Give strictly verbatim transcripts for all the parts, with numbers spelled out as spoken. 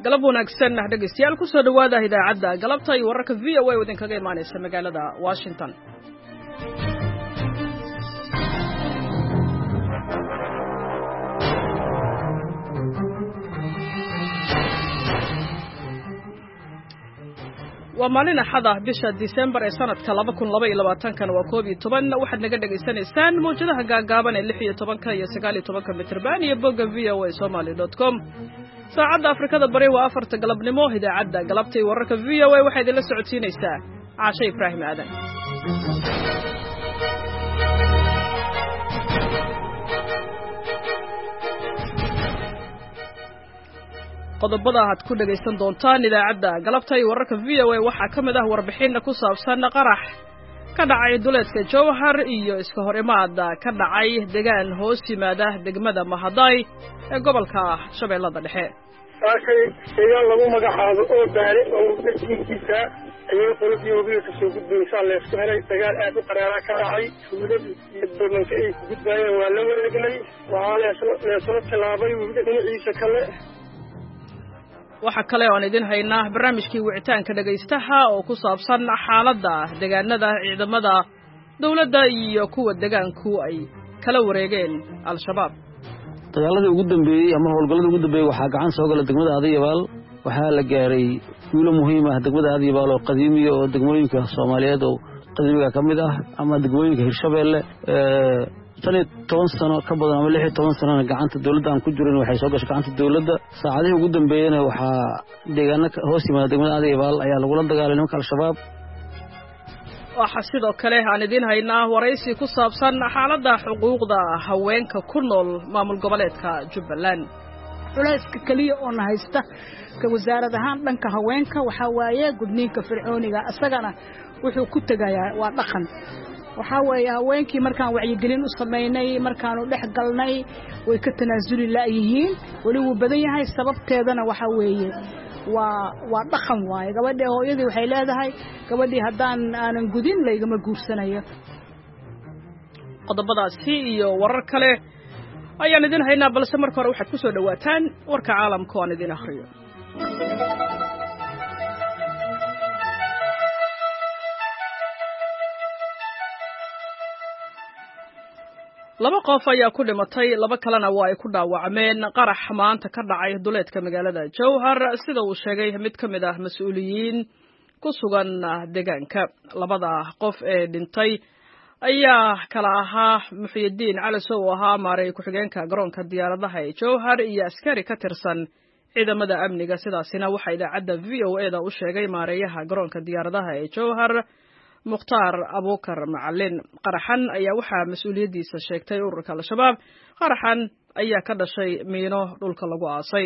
galab wanaagsan dhegeystayaal ku soo dhawaada idaacadda galabta iyo wararka V O A wadin kaga imaanaysa magaalada Washington. waa maalin axad ah bisha December ee sanadka laba kun laba iyo labaatan kan waa koob iyo toban waxaad naga dhageysanaysaan mowjadaha gaagaaban ee lix iyo toban iyo sagaal iyo toban mitirban iyo bogga v o a somali dot com. saacadda Afrikada Bari waa afarta galabnimo. idaacadda galabta iyo wararka V O A waxay idinla socodsiinaysaa Caasha Ibraahim Aadan. qodobada aad ku dhageysan doontaan idaacadda galabta iyo wararka V O A waxaa ka mid ah warbixin ku saabsan qarax ka dhacay duleedka Jowhar iyo iska hor imaada ka dhacay deegaan hoos yimaada degmada Mahaday ee gobolka Shabeellada Dhexe. saakay deegaan lagu magacaabo oo baare oo dadkiisa ayay qoladii ugu ka soo gudbiyay la isku helay dagaal aad u qaraara ka dhacay suudad iyo barnaamijka ay ku gudbayeen waa la wareegnay waa la soo talaabay dhinaciisa kale. waxa kale oo aan idin haynaa barnaamijkii wicitaanka dhageystaha oo ku saabsan xaaladda deegaanada ciidamada dawladda iyo kuwa deegaanku ay kala wareegeen al-shabaab. dagaaladii ugu dambeeyay ama howlgallada ugu dambeeyay waxaa gacan soo galay degmada Aadiyabaal waxaa la gaaray guulo muhiim ah degmada Aadiyabaal oo qadiimi oo degmooyinka Soomaaliyeed oo qadiimiga ka mid ah ama degmooyinka Hirshabeelle ee tan iyo toban sano ka badan ama lix iyo toban sano gacanta dawladda aan ku jirin waxay soo gashay gacanta dawladda. saacadihii ugu dambeeyayna waxaa deegaanka hoos yimaada degmada Aadiyabaal ayaa lagula dagaalamay nimanka al-shabaab. waxaa sidoo kale aan idin haynaa waraysi ku saabsan xaaladda xuquuqda haweenka ku nool maamul goboleedka Jubbaland. culayska kaliya oo na haysta ka wasaarad ahaan dhanka haweenka waxa waaye gudniinka fircooniga asagana wuxuu ku tagayaa waa dhaqan. waxa weeye haweenkii markaan wacyigelin u sameynay markaanu dhex galnay way ka tanaasuli laayihiin wali uu badan yahay sababteedana waxa weeye waa waa dhaqan waaye gabadhii hooyadii waxay leedahay gabadhii haddaan aanan gudin laygama guursanayo. qodobadaasi iyo warar kale ayaan idin haynaa balse marka hore waxaad ku soo dhawaataan warka caalamka oo aan idin akhriyo. laba qof ayaa ku dhimatay laba kalena waa ay ku dhaawacmeen qarax maanta ka dhacay duleedka magaalada Jowhar sida uu sheegay mid ka mid ah mas'uuliyiin ku sugan deegaanka. labada qof ee dhintay ayaa kala ahaa Muxyidiin Calasow oo ahaa maareey ku-xigeenka garoonka diyaaradaha ee Jowhar iyo askari ka tirsan ciidamada amniga. sidaasina waxaa idaacadda V O A da u sheegay maareeyaha garoonka diyaaradaha ee Jowhar Mukhtaar Abuukar Macalin. qaraxan ayaa waxaa mas'uuliyadiisa sheegtay ururka al-shabaab. qaraxan ayaa ka dhashay miino dhulka lagu aasay.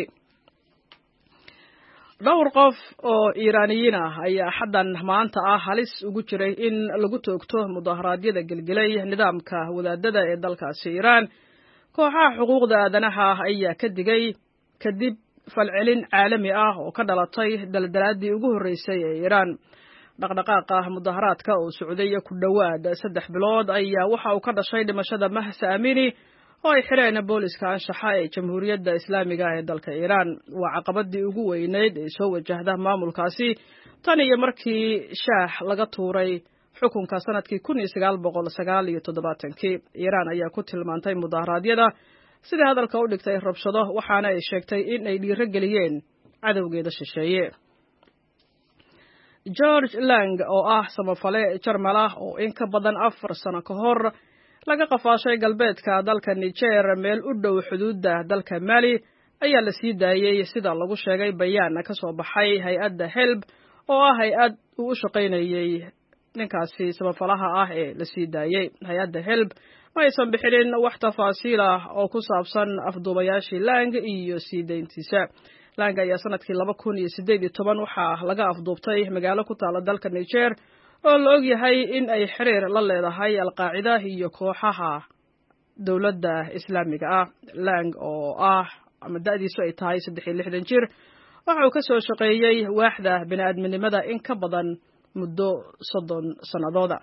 dhowr qof oo Iiraaniyiin ah ayaa xaddan maanta ah halis ugu jiray in lagu toogto mudaharaadyada gelgelay nidaamka wadaadada ee dalkaasi Iiraan. kooxaha xuquuqda aadanaha ayaa ka digay kadib falcelin caalami ah oo ka dhalatay daldalaadii ugu horreysay ee Iiraan. dhaqdhaqaaqa mudaharaadka oo socday ku dhawaad saddex bilood ayaa waxa uu ka dhashay dhimashada Mahsa Amini oo ay xireen booliska anshaxa ee Jamhuuriyadda Islaamiga ee dalka Iiraan. waa caqabadii ugu weyneyd ee soo wajahda maamulkaasi tan iyo markii shaah laga tuuray xukunka sanadkii kun iyo sagaal boqol sagaal iyo toddobaatan. Iiraan ayaa ku tilmaantay mudaharaadyada sida hadalka u dhigtay rabshado waxaana ay sheegtay in ay dhiiro geliyeen cadowgeeda shisheeye. George Lang oo ah samafale Jarmal ah oo in ka badan afar sano ka hor laga qafaashay galbeedka dalka Niger meel u dhow xuduudda dalka Mali ayaa la sii daayay sida lagu sheegay bayaan ka soo baxay hay'adda Help oo ah hay'ad uu u shaqaynayay ninkaasi samafalaha ah ee la sii daayay. hay'adda Help ma aysan bixinin wax tafaasiil ah oo ku saabsan afduubayaashii Lang iyo sii deyntiisa. Lang ayaa sanadkii laba kun iyo siddeed iyo toban waxaa laga afduubtay magaalo ku taala dalka Niger oo la og yahay in ay xiriir la leedahay al-Qaacida iyo kooxaha dawladda Islaamiga ah. Lang oo ah ama da'diisu ay tahay saddex iyo lixdan jir waxa uu ka soo shaqeeyay waaxda bini'aadminimada in ka badan muddo soddon sanadooda.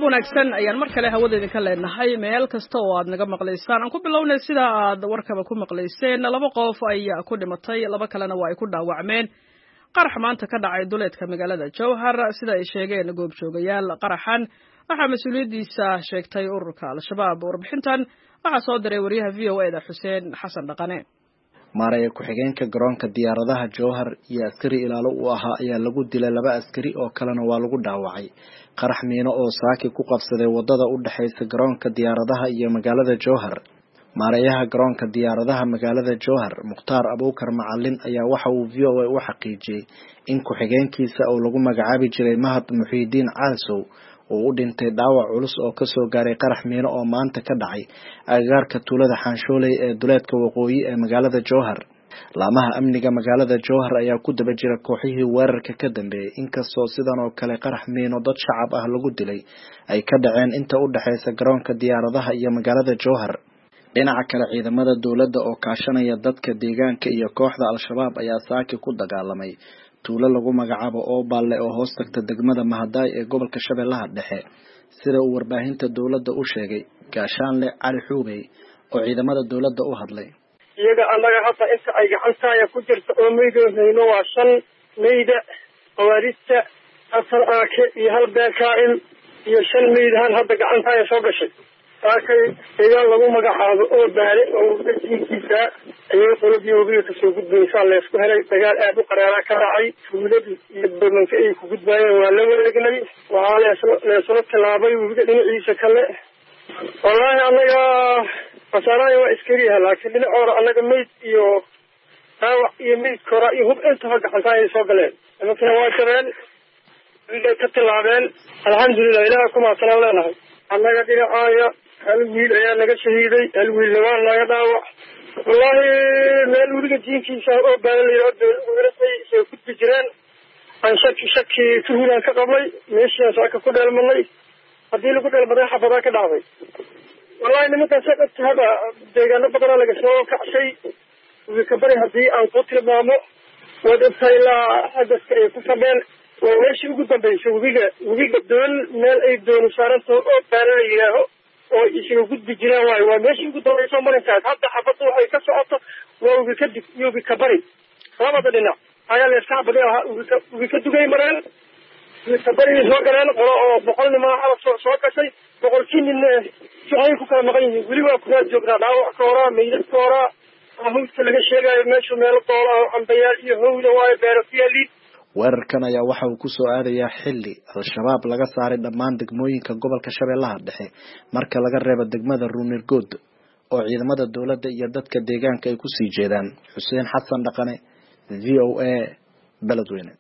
galab wanaagsan ayaan mar kale hawada idinka leenahay meel kasta oo aad naga maqlaysaan aan ku bilownay sida aad warkaba ku maqlayseen laba qof ayaa ku dhimatay laba kalena waa ay ku dhaawacmeen qarax maanta ka dhacay duleedka magaalada Jowhar sida ay sheegeen goobjoogayaal qaraxan waxa mas'uuliyadiisa sheegtay ururka al-shabaab warbixintan waxa soo diray wariyaha V O A da Xuseen Xasan Dhaqane maaraya ku-xigeenka garoonka diyaaradaha Jowhar iyo askari ilaalo u ahaa ayaa lagu dilay laba askari oo kalena waa lagu dhaawacay qarax miino oo saaki ku qabsaday wadada u dhaxaysa garoonka diyaaradaha iyo magaalada Jowhar maarayaha garoonka diyaaradaha magaalada Jowhar Mukhtaar Abuukar Macallin ayaa waxa uu V O A u xaqiijiyay in ku-xigeenkiisa oo lagu magacaabi jiray Mahad Muxiidiin Caalsow oo u dhintay dhaawac culus oo ka soo gaaray qarax miino oo maanta ka dhacay agagaarka tuulada Xanshooley ee duleedka waqooyi ee magaalada Jowhar laamaha amniga magaalada Jowhar ayaa ku daba jira kooxihii weerarka ka dambeeyay inkastoo sidan oo kale qarax miino dad shacab ah lagu dilay ay ka dhaceen inta u dhaxaysa garoonka diyaaradaha iyo magaalada Jowhar dhinaca kale ciidamada dawladda oo kaashanaya dadka deegaanka iyo kooxda al-shabaab ayaa saaki ku dagaalamay tuulo lagu magacaabo oo baalle oo hoos tagta degmada Mahadaay ee gobolka Shabeellaha Dhexe sida uu warbaahinta dawladda u sheegay Gaashaanle Cali Xuubey oo ciidamada dawladda u hadlay iyaga anaga hadda inta ay gacantaya ku jirto oo meydoohayno waa shan meyda qawaarista afar aake iyo hal beekaa'il iyo shan meydahan hadda gacantaya soo gashay saakay iyaga lagu magacaabo oo baale oo dadkiisa ayay qolobii wabiga kasoo gudbaysaa leesku helay dagaal aad u qaraaraa ka dhacay tuuladii iyo barmanka ay ku gudbaayeen waa la wareegnay waxaa leesula tilaabay wabiga dhinaciisa kale wallaahi anaga fasaaraaya waa iskariyaha laakiin dhinac hore anaga meyd iyo dhaawac iyo meyd kora iyo hub intaba gacantaa ay soo galeen nimankina waa jabeen wiilay ka tilaabeen alxamdulilah ilaah kumaasanaan leenahay annaga dhinacaaya hal wiil ayaa naga shahiiday hal wiilna waa naga dhaawac wallaahi meel weliga diinkiisa oo baalalay soo gudbi jireen aan shaki shaki ka hulaan ka qabnay meeshiaan saaka ku dheelmanay haddii lagu dheelmaday xabadaa ka dhacday wallaahi nimankaas dhagta hada deegaano badanaa laga soo kacshay wika bari haddii aan ku tilmaamo waad ogtahay ilaa hadaska ay ku fadheen waa meeshii ugu dambaysa webiga webiga doon meel ay doonu saarantaho oo baala la yidhaaho oo isaga gudbi jiraan waayo waa meeshii ugu dambaysa marinkaas hadda xabadda waxay ka socoto waa webi ka dig iyo webi ka bari labada dhinac ayaa leeska xabadii ahaa webika webi ka dugay mareen webi ka bari soo galeen qolo oo boqol nimaa xabad soo soo gashay boqolkii nin waxay ku kala maqan yihiin weli waa kuraa joognaa dhaawac ka horaa meydad ka horaa hawdka laga sheegayo meeshu meelo doola oo cambayaal iyo hawda waayo beero ku yaaliin weerarkan ayaa waxa uu ku soo aadayaa xilli al-shabaab laga saaray dhammaan degmooyinka gobolka Shabeellaha Dhexe marka laga reebo degmada Ruunirgood oo ciidamada dawladda iyo dadka deegaanka ay ku sii jeedaan Xuseen Xasan Dhaqane V O A Beledweyne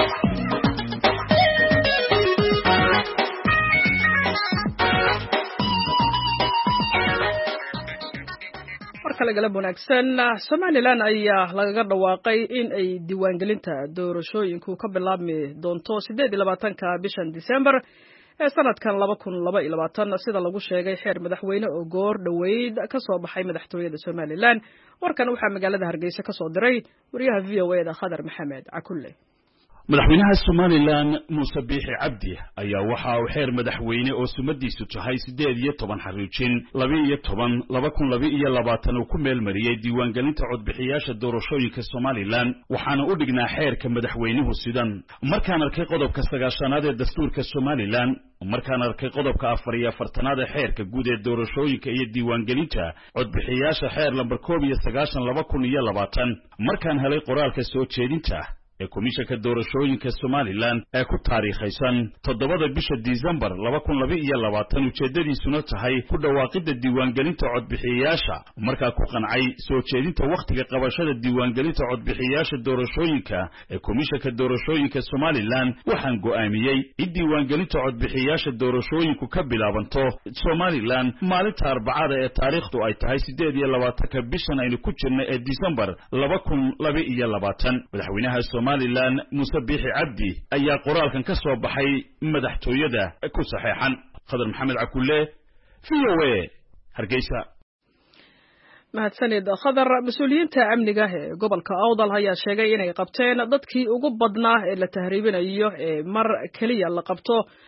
kala galab wanaagsan Somaliland ayaa lagaga dhawaaqay in ay diiwaangelinta doorashooyinku ka bilaabmi doonto sideed iyo labaatanka bishan December ee sanadkan laba kun laba iyo labaatan sida lagu sheegay xeer madaxweyne oo goor dhaweyd ka soo baxay madaxtooyada Somaliland warkan waxa magaalada Hargeysa ka soo diray wariyaha V O A da Khadar Maxamed Cakulle madaxweynaha Somaliland Muuse Biixi Cabdi ayaa waxa uu xeer madaxweyne oo sumadiisu tahay sideed iyo toban xariijin laba iyo toban laba kun laba iyo labaatan uu ku meel mariyay diiwaangelinta codbixiyaasha doorashooyinka Somaliland waxaana u dhignaa xeerka madaxweynuhu sidan markaan arkay qodobka sagaashanaad ee dastuurka Somaliland markaan arkay qodobka afar iyo afartanaad ee xeerka guud ee doorashooyinka iyo diiwaangelinta codbixiyaasha xeer lambar koob iyo sagaashan laba kun iyo labaatan markaan helay qoraalka soo jeedinta ee komishanka doorashooyinka Somaliland ee ku taariikhaysan toddobada bisha December laba kun laba iyo labaatan ujeedadiisuna tahay ku dhawaaqida diiwaangelinta codbixiyaasha markaa ku qancay soo jeedinta waqtiga qabashada diiwaangelinta codbixiyaasha doorashooyinka ee komishanka doorashooyinka Somaliland waxaan go'aamiyay in diiwaangelinta codbixiyaasha doorashooyinku ka bilaabanto Somaliland maalinta Arbacada ee taariikhdu ay tahay sideed iyo labaatanka bishan aynu ku jirno ee December laba kun laba iyo labaatan madaxweynaha Somaliland Muuse Biixi Cabdi ayaa qoraalkan ka soo baxay madaxtooyada ku saxeexan Khadar Maxamed Cakulle V O A Hargeysa mahadsanid Khadar mas'uuliyiinta amniga ee gobolka Awdal ayaa sheegay inay qabteen dadkii ugu badnaa ee la tahriibinayo ee mar kaliya la qabto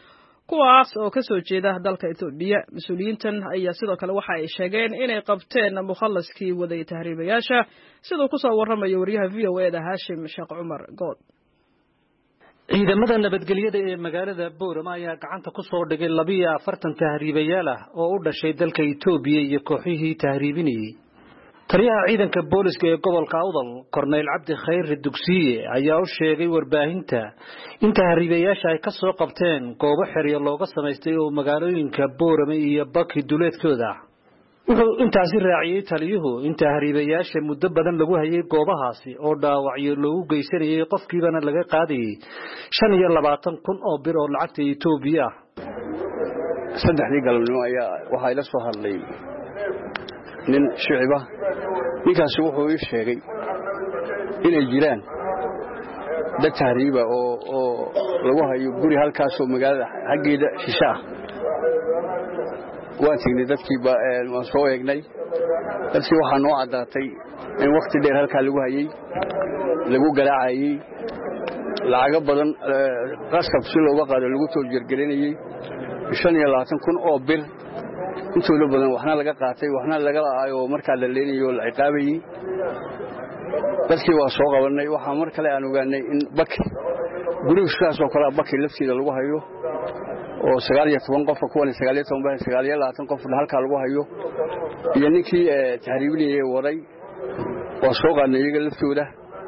kuwaas oo ka soo jeeda dalka Itoobiya. Mas'uuliyiintan ayaa sidoo kale waxa ay sheegeen inay qabteen mukhallaskii waday tahriibayaasha sidoo ku soo warramay wariyaha V O A da Hashim Sheekh Umar Good. ciidamada nabadgelyada ee magaalada Boorama ayaa gacanta ku soo dhigay laba iyo afartan tahriibayaal ah oo u dhashay dalka Itoobiya iyo kooxihii tahriibinayay. taliyaha ciidanka booliska ee gobolka Awdal Korneyl Cabdi Khayr Dugsiye ayaa u sheegay warbaahinta in tahriibayaasha ay ka soo qabteen goobo xiriir looga sameystay oo magaalooyinka Boorama iyo Baki duleedkooda. wuxuu intaasi raaciyay taliyuhu in tahriibayaasha muddo badan lagu hayay goobahaasi oo dhaawacyo loogu geysanayay qofkiibana laga qaadayay shan iyo labaatan kun oo bir oo lacagta Itoobiya. saddexdii galabnimo ayaa waxa ila soo hadlay nin shiciba ninkaas wuxuu ii sheegay inay jiraan dad tahriiba oo oo lagu hayo guri halkaas oo magaalada xaggeeda shisha waan tignay dadkii ba waan soo eegnay dadkii waxaa noo cadaatay in waqti dheer halkaa lagu hayay lagu garaacayay lacago badan qasab si looga qaado lagu soo jirgelinayay shan iyo labaatan kun oo bir intooda badan waxna laga qaatay waxna laga laayo markaa la leenayo la ciqaabayay dadkii waa soo qabanay waxa mar kale aan ogaanay in Baki guriga sidaas oo kale Baki laftiisa lagu hayo oo sagaal iyo toban qof kuwan sagaal iyo toban baa sagaal iyo labaatan qof halka lagu hayo iyo ninkii tahriibinayay waday waa soo qaadnay iyaga laftooda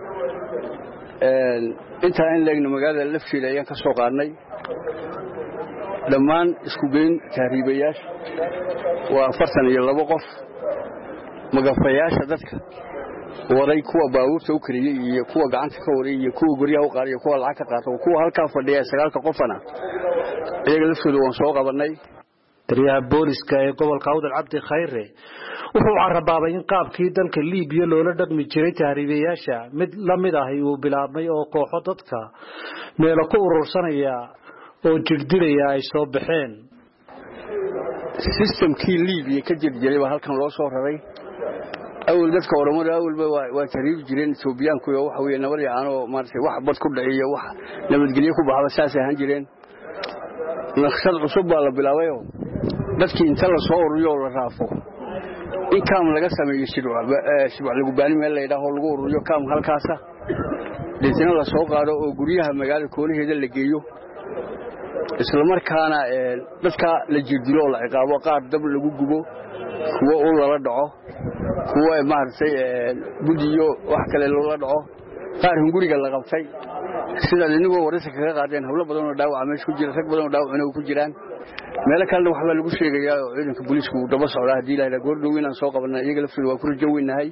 een inta in leegna magaalada laftiisa ayaan ka soo qaadnay dhammaan isku geyn tahriibayaasha waa afartan iyo laba qof magafayaasha dadka waday kuwa baabuurta u kariyay iyo kuwa gacanta ka waray iyo kuwa guriyaha u qaariyo kuwa lacag ka qaato kuwa halka fadhiya sagaalka qofana iyaga laftooda waan soo qabanay. taliyaha booliska ee gobolka Awdal Cabdi Khayr wuxuu carabaabay in qaabkii dalka Liibiya loola dhaqmi jiray tahriibayaasha mid la mid ah uu bilaabmay oo kooxo dadka meelo ku urursanaya oo jirdiraya ay soo baxeen. systemkii Liibiya ka jirjiray waa halkan loo soo raray awal dadka Oromada awalba waa tahriib jireen Itoobiyaanku iyo waxa weeye nabad yaan oo maartay wax bad ku dhaciyo wax nabadgelyo ku baxda saas ahaan jireen. naqshad cusub baa la bilaabay oo dadkii inta la soo ururiyo la raafo in kaam laga sameeyo shirwac shirwac lagu baani meel la yiraahdo lagu ururiyo kaam halkaas ah deetana la soo qaado oo guriyaha magaalada koolaheeda la geeyo isla markaana dadka la jirdilo la ciqaabo qaar dab lagu gubo kuwa uu la dhaco kuwa maartay budiyo wax kale loo dhaco qaar hunguriga la qabtay sida inagoo waraysi kaga qaadeen hawlo badan oo dhaawac meesha ku jira rag badan oo dhaawac inuu ku jiraan meel kale wax baa lagu sheegayaa oo ciidanka booliisku daba socda hadii la yiraahdo goor weyn aan soo qabanay iyaga laftiisa waa ku rajoweynahay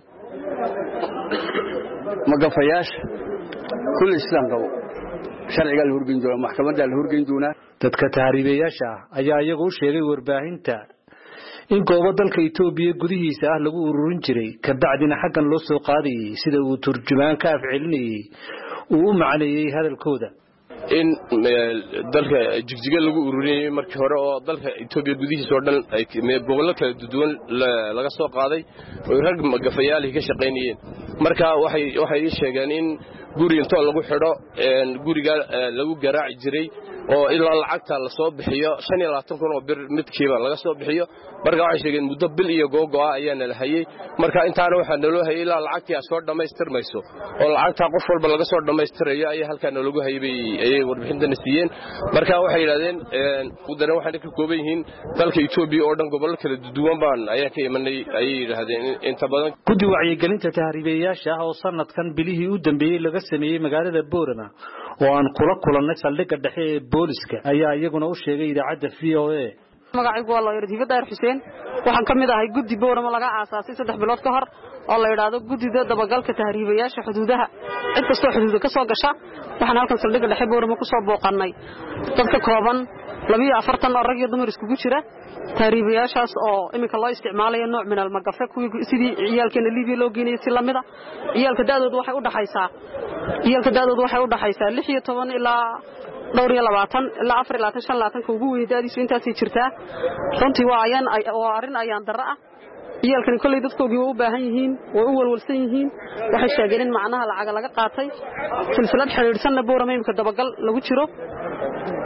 magafayaasha kulli islaan qabo sharciga la horgeyn doona maxkamadda la horgeyn doona. dadka tahriibayaasha ayaa iyagu u sheegay warbaahinta in goobo dalka Itoobiya gudihiisa ah lagu ururin jiray ka bacdina xaggan loo soo qaadayay sida uu turjumaan ka afcilinayay uu u macneeyay hadalkooda in dalka jigjiga lagu ururinayay markii hore oo dalka Itoobiya gudihiisa oo dhan ay gobollo kala duwan laga soo qaaday oo rag magafayaal ka shaqeynayeen marka waxay waxay sheegeen in guri inta lagu xidho guriga lagu garaaci jiray oo ilaa lacagta la soo bixiyo shan iyo labaatan kun oo bir midkiiba laga soo bixiyo marka waxay sheegeen muddo bil iyo googo ah ayaana la hayay marka intaana waxa naloo hayay ilaa lacagtii soo dhameystirmayso oo lacagta qof walba laga soo dhameystirayo ay halkaan lagu hayay ay warbixintan siiyeen marka waxay yiraahdeen wadana waxay ka kooban yihiin dalka Itoobiya oo dhan gobollo kala duwan baan ayaa ka imanay ay yiraahdeen inta badan guddi wacyigelinta tahriibayaasha oo sanadkan bilihii u dambeeyay laga sameeyay magaalada Boorama oo aan kula kulanay saldhigga dhexe ee booliska ayaa iyaguna u sheegay idaacadda V O A. magacaygu waa Looyar Diibadeer Xuseen waxaan ka mid ahay guddi Boorama laga aasaasay saddex bilood ka hor oo la yiraahdo guddida dabagalka tahriibayaasha xuduudaha cid kastoo xuduuda ka soo gasha waxaan halkan saldhigga dhexe Boorama ku soo booqannay dadka kooban laba iyo afartan oo rag iyo dumar iskugu jira tahriibayaashaas oo iminka loo isticmaalayo nooc min al-magafe kuwii sidii ciyaalkeena Liibiya loo geeyay si lamida ciyaalka daadoodu waxay u dhaxaysaa ciyaalka daadoodu waxay u dhaxaysaa lix iyo toban ilaa dhowr iyo labaatan ilaa afar iyo labaatan shan iyo labaatan ka ugu weydaadiisu intaasii jirtaa runtii waa ayaan waa arrin ayaan darro ah ciyaalkani kolley dadkoogii way u baahan yihiin way u walwalsan yihiin waxay sheegeen in macnaha lacag laga qaatay silsilad xiriirsanna Boorama imka dabagal lagu jiro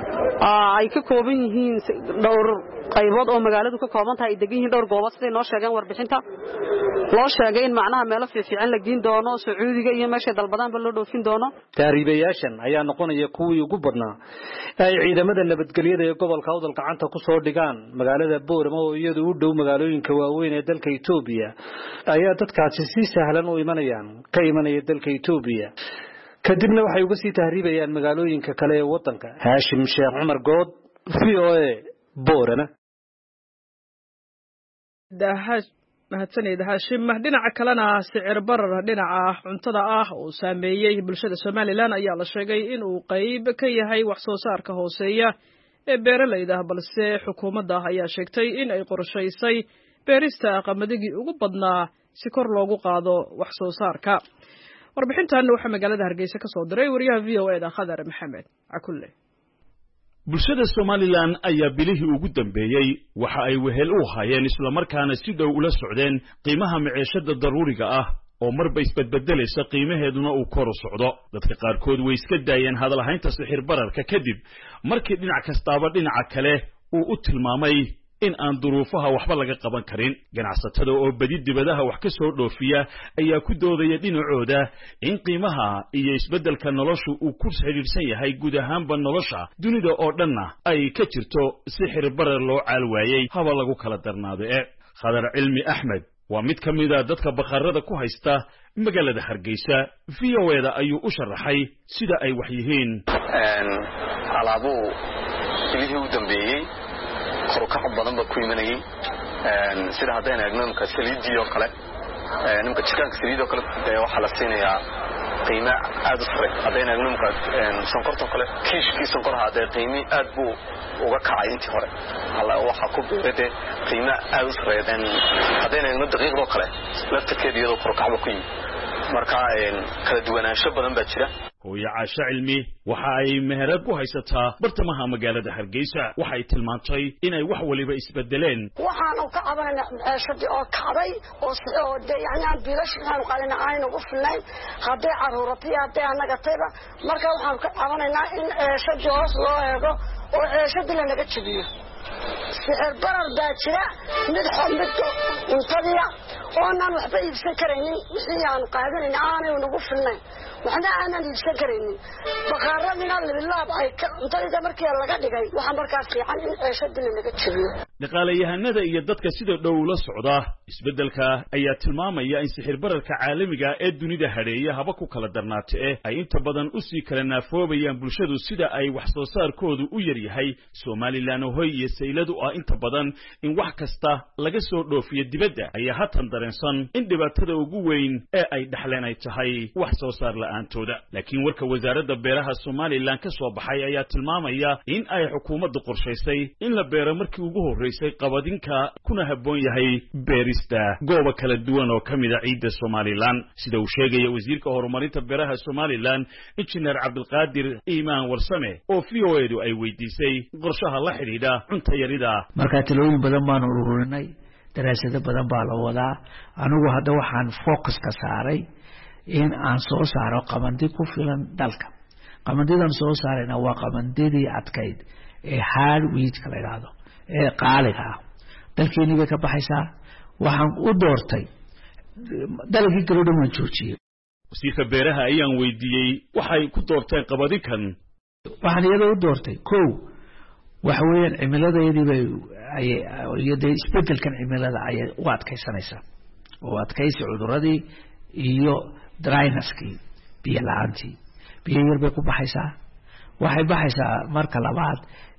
ay ka kooban yihiin dhowr qaybood oo magaaladu ka kooban tahay degan yihiin dhowr goobood siday noo sheegeen warbixinta loo sheegay in macnaha meelo fiican la geyn doono Sacuudiga iyo meesha dalbadaanba loo dhoofin doono tahriibayaashan ayaa noqonaya kuwii ugu badnaa ay ciidamada nabadgelyada ee gobolka Awdal gacanta ku soo dhigaan magaalada Boorama oo iyadu u dhow magaalooyinka waaweyn ee dalka Itoobiya ayaa dadkaasi si sahlan u imanayaan ka imanaya dalka Itoobiya kadibna waxay uga sii tahriibayaan magaalooyinka kale ee wadanka Haashim Sheekh Cumar Good V O A Boorama dahash mahadsanid Haashim dhinaca kalena sicir barar dhinaca cuntada ah oo saameeyay bulshada Soomaaliland ayaa la sheegay in uu qayb ka yahay wax soo saarka hooseeya ee beeralayda balse xukuumadda ayaa sheegtay in ay qorshaysay beerista qamadigi ugu badnaa si kor loogu qaado wax soo saarka warbixintan waxa magaalada Hargeysa ka soo diray wariyaha V O A da Khadar Maxamed Akulle bulshada Soomaaliland ayaa bilihii ugu dambeeyay waxa ay wehel u hayeen isla markaana si dhow ula socdeen qiimaha maciishada daruuriga ah oo marba isbedbedelaysa qiimaheeduna uu kor u socdo dadka qaarkood way iska daayeen hadal ahaynta sixir bararka kadib markii dhinac kastaaba dhinaca kale uu u tilmaamay in aan duruufaha waxba laga qaban karin ganacsatada oo badi dibadaha wax ka soo dhoofiya ayaa ku doodaya dhinacooda in qiimaha iyo isbedelka noloshu uu ku xiriirsan yahay guud ahaanba nolosha dunida oo dhanna ay ka jirto sixir barar loo caalwaayay haba lagu kala darnaado ee Khadar Cilmi Axmed waa mid ka mid ah dadka bakharada ku haysta magaalada Hargeysa V O A da ayuu u sharaxay sida ay wax yihiin een alaabo ilaahay u dambeeyay korkac badan ba ku imanayay een sida hadaan eegno ka saliidii oo kale een nimka chicken saliidoo kale waxa la siinayaa qiimo aad u sare hadaan eegno ka een sonkorta kale kiishkii sonkor hadee qiimo aad buu uga kacay intii hore halla waxa ku beerade qiimo aad u sare hadaan eegno daqiiqdo kale laftakeedii korkac ba ku yimid marka een kala duwanaansho badan baa jira hooyo Caasha Cilmi waxa ay meherad ku haysataa bartamaha magaalada Hargeysa waxa ay tilmaantay inay wax waliba isbedeleen waxaan ka cabanayna shaqo oo kacday oo oo yani aan bilash aan qalina aan ugu filnay haday caruurtii haday anaga tayba marka waxaan ka cabanaynaa in shaqo hoos loo eego oo shaqada la naga jibiyo sixir barar baa jira mid xumid intadiya oo aan waxba iibsan karaynin wixii aan qaadanayna aanay ugu filnay waxna aanan iibsan karaynin bakhaarada lillaah ay intayda markii laga dhigay waxa markaas fiican in ceeshada laga jibiyo dhaqaalayahanada iyo dadka sida dhow la socda isbedelka ayaa tilmaamaya in sixir bararka caalamiga ee dunida hareeya haba ku kala darnaatay ay inta badan u sii kala naafoobayaan bulshadu sida ay wax soo saarkoodu u yar yahay Soomaaliland oo iyo sayladu ah inta badan in wax kasta laga soo dhoofiyo dibadda ayaa hatan dareensan in dhibaatada ugu weyn ee ay dhaxleen ay tahay wax soo saar la'aantooda laakiin warka wasaaradda beeraha Soomaaliland ka soo baxay ayaa tilmaamaya in ay xukuumaddu qorshaysay in la beero markii ugu horeysay qabadinka kuna haboon yahay beerista goobo kala duwan oo kamid ah ciidda Soomaaliland sida uu sheegay wasiirka horumarinta beeraha Soomaaliland Engineer Cabdulqaadir Iimaan Warsame oo V O A du ay weydiisay qorshaha la xiriira cunto yarida marka talooyin badan baan ururinay daraasado badan baa la wadaa anigu hadda waxaan focus ka saaray in aan soo saaro qamadi ku filan dalka qamandidan soo saarayna waa qamandidii adkayd ee hard wheat kala yiraahdo ee qaaliga ah dalkeeni bay ka baxaysaa waxaan u doortay dalkii kale dhan joojiyay wasiirka beeraha ayaan weydiiyay waxay ku doorteen qabadinkan waxaan iyada u doortay kow waxa weeyaan cimiladeedii bay ay iyada isbedelkan cimilada ay u adkaysanaysaa oo adkaysi cuduradii iyo dryneskii biyo la'aantii biyo yar bay ku baxaysaa waxay baxaysaa marka labaad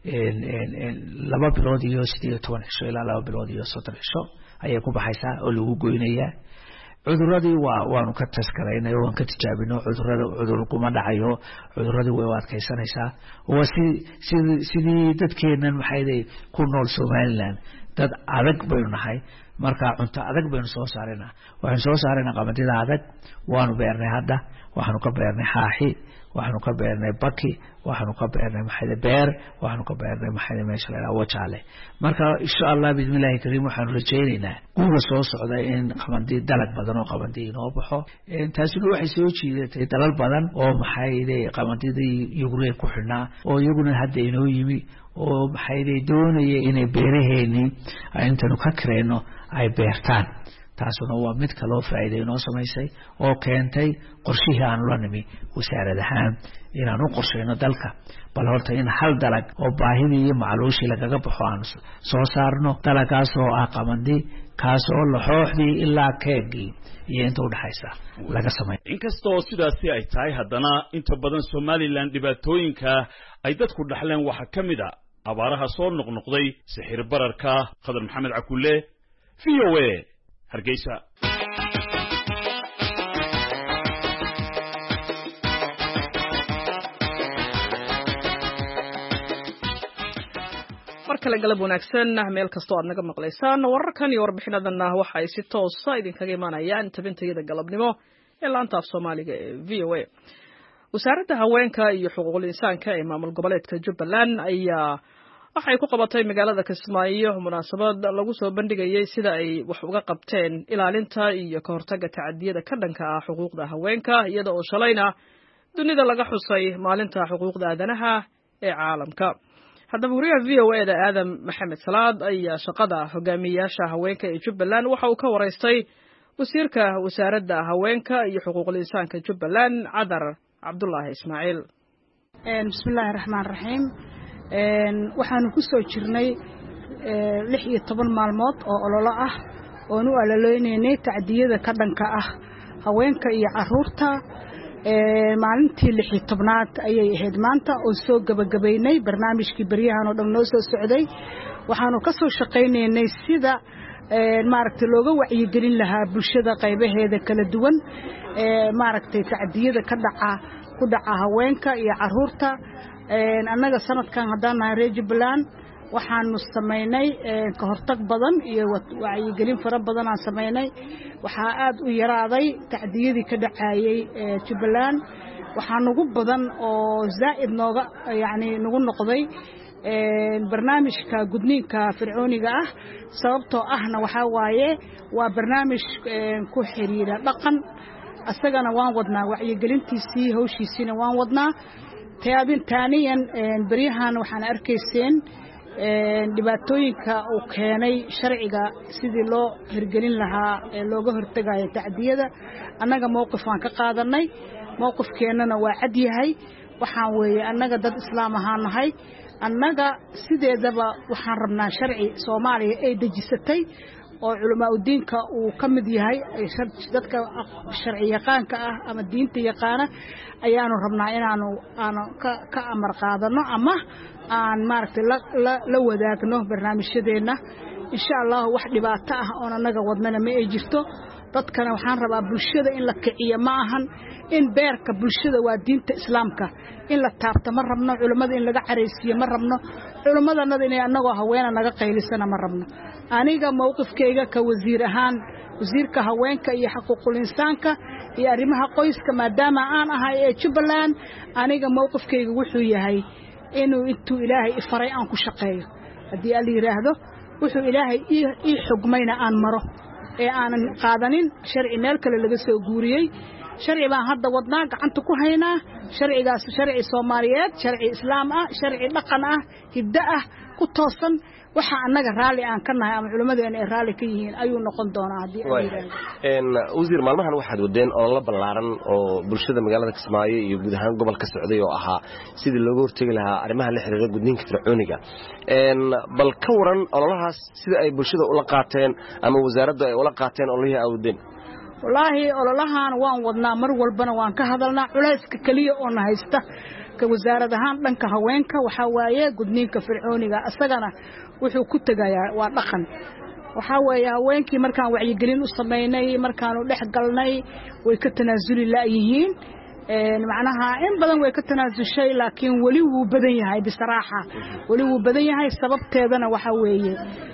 laba bilood iyo siddeed iyo toban cisho ilaa laba bilood iyo soddon cisho ayay ku baxaysaa oo lagu goynayaa cuduradii waa waanu ka taskaraynay waan ka tijaabino cudurada cudur kuma dhacayo cuduradii way adkaysanaysaa waa si sidii dadkeenan maxay ku nool Soomaaliland dad adag baynu nahay marka cunto adag baynu soo saarayna waxaan soo saarayna qamadida adag waanu beernay hadda waxaanu ka beernay xaaxi waxaanu ka beernay baki waxaanu ka beernay maxay beer waxaanu ka beernay maxay meesha la wajaale marka insha Allah bismillaah kariim waxaanu rajaynaynaa kuwa soo socda in qamadi dalag badan oo qamadi inoo baxo intaasina waxay soo jiidatay dalal badan oo maxay qamadidii yugurey ku xidhnaa oo iyaguna hadda inoo yimi oo maxay doonayeen inay beeraheeni ayntanu ka kareeno ay beertaan taasuna waa mid kale oo faa'iido inoo samaysay oo keentay qorshihii aan la nimi wasaaradahan inaan u qorsheyno dalka bal horta in hal dalag oo baahidii iyo macluushii lagaga baxo aan soo saarno dalagaas oo ah qamadi kaas oo laxooxdii ilaa keegii iyo inta u dhaxaysa laga sameeyo inkastoo sidaasi ay tahay haddana inta badan Somaliland dhibaatooyinka ay dadku dhaxleen waxa kamid ah abaaraha soo noqnoqday sixir bararka Khadar Maxamed Cakulle V O A Hargeysa markale galab wanaagsan meel kasto aad naga maqlaysaan wararkan iyo warbixinadana waxa ay si toos ah idinkaga imaanayaan tabintayada galabnimo ee laanta af Soomaaliga ee V O A wasaaradda haweenka iyo xuquuqul insaanka ee maamul goboleedka Jubbaland ayaa waxay ku qabatay magaalada Kismaayo munaasabad lagu soo bandhigayay sida ay wax uga qabteen ilaalinta iyo ka hortagga tacadiyada ka dhanka ah xuquuqda haweenka iyada oo shalayna dunida laga xusay maalinta xuquuqda aadanaha ee caalamka haddaba wariyaha V O A da Aadam Maxamed Salaad ayaa shaqada hogaamiyayaasha haweenka ee Jubbaland waxa uu ka wareystay wasiirka wasaaradda haweenka iyo xuquuqul insaanka Jubbaland Cadar Cabdullaahi Ismaaciil bismillaahir rahmaanir rahiim waxaanu ku soo jirnay lix iyo toban maalmood oo ololo ah oo nu alaleynay tacdiyada ka dhanka ah haweenka iyo caruurta maalintii lix iyo tobnaad ayay ahayd maanta oo soo gabagabeynay barnaamijkii baryahan oo dhan noo soo socday waxaanu ka soo shaqaynaynay sida maaragtay looga wacyi gelin lahaa bulshada qaybaheeda kala duwan maaragtay tacdiyada ka dhaca ku dhaca haweenka iyo caruurta annaga sanadkan haddaan nahay reer Jubbaland waxaanu sameynay ka hortag badan iyo wacyi gelin fara badan aan sameynay waxa aad u yaraaday tacdiyadii ka dhacayay Jubbaland waxa nagu badan oo zaa'id nooga yaani nagu noqday barnaamijka gudniinka fircooniga ah sababtoo ahna waxa waaye waa barnaamij ku xiriira dhaqan asagana waan wadnaa wacyi gelintiisii hawshiisina waan wadnaa taabin taaniyan bariyahan waxaan arkayseen dhibaatooyinka uu keenay sharciga sidii loo hirgelin lahaa ee looga hortagayo tacdiyada annaga mowqif aan ka qaadanay mowqifkeennana waa cad yahay waxaan weeye annaga dad islaam ahaan nahay annaga sideedaba waxaan rabnaa sharci Soomaaliya ay dejisatay oo culamaa u diinka uu ka mid yahay dadka sharci yaqaanka ah ama diinta yaqaana ayaanu rabnaa inaanu aan ka amar qaadano ama aan maaragtay la wadaagno barnaamijyadeena insha Allah wax dhibaato ah oo anaga wadnana ma ay jirto dadkana waxaan rabaa bulshada in la kiciyo ma ahan in beerka bulshada waa diinta islaamka in la taabto ma rabno culimada in laga careysiyo ma rabno culimadana inay anagoo haweena naga qaylisana ma rabno aniga mowqifkayga ka wasiir ahaan wasiirka haweenka iyo xuquuqul insaanka iyo arrimaha qoyska maadaama aan ahay ee Jubbaland aniga mowqifkayga wuxuu yahay inuu intuu ilaahay ifaray aan ku shaqeeyo hadii aan yiraahdo wuxuu ilaahay ii xugmayna aan maro ee aanan qaadanin sharci meel kale laga soo guuriyay sharci baan hadda wadnaa gacanta ku haynaa sharcigaas sharci Soomaaliyeed sharci islaam ah sharci dhaqan ah hidda ah ku toosan waxa annaga raali aan ka nahay ama culimadeena ay raali ka yihiin ayuu noqon doonaa hadii ay een wasiir maalmahan waxaad wadeen oo la balaaran oo bulshada magaalada Kismaayo iyo guud ahaan gobolka socday oo ahaa sidii looga hortagi lahaa arrimaha la xiriira gudniinka fircooniga een bal ka waran ololahaas sida ay bulshada ula qaateen ama wasaaradda ay ula qaateen ololihii awdeen wallahi ololahan waan wadnaa mar walbana waan ka hadalnaa culayska kaliya oo na haysta ka wasaaradahan dhanka haweenka waxa waaye gudniinka fircooniga asagana wuxuu ku tagayaa waa dhaqan waxa weeye haweenkii markaan wacyi gelin u sameynay markaan u dhex galnay way ka tanaasuli laayihiin een macnaha in badan way ka tanaasushay laakiin wali wuu badan yahay bisaraaxa wali wuu badan yahay sababteedana waxa weeye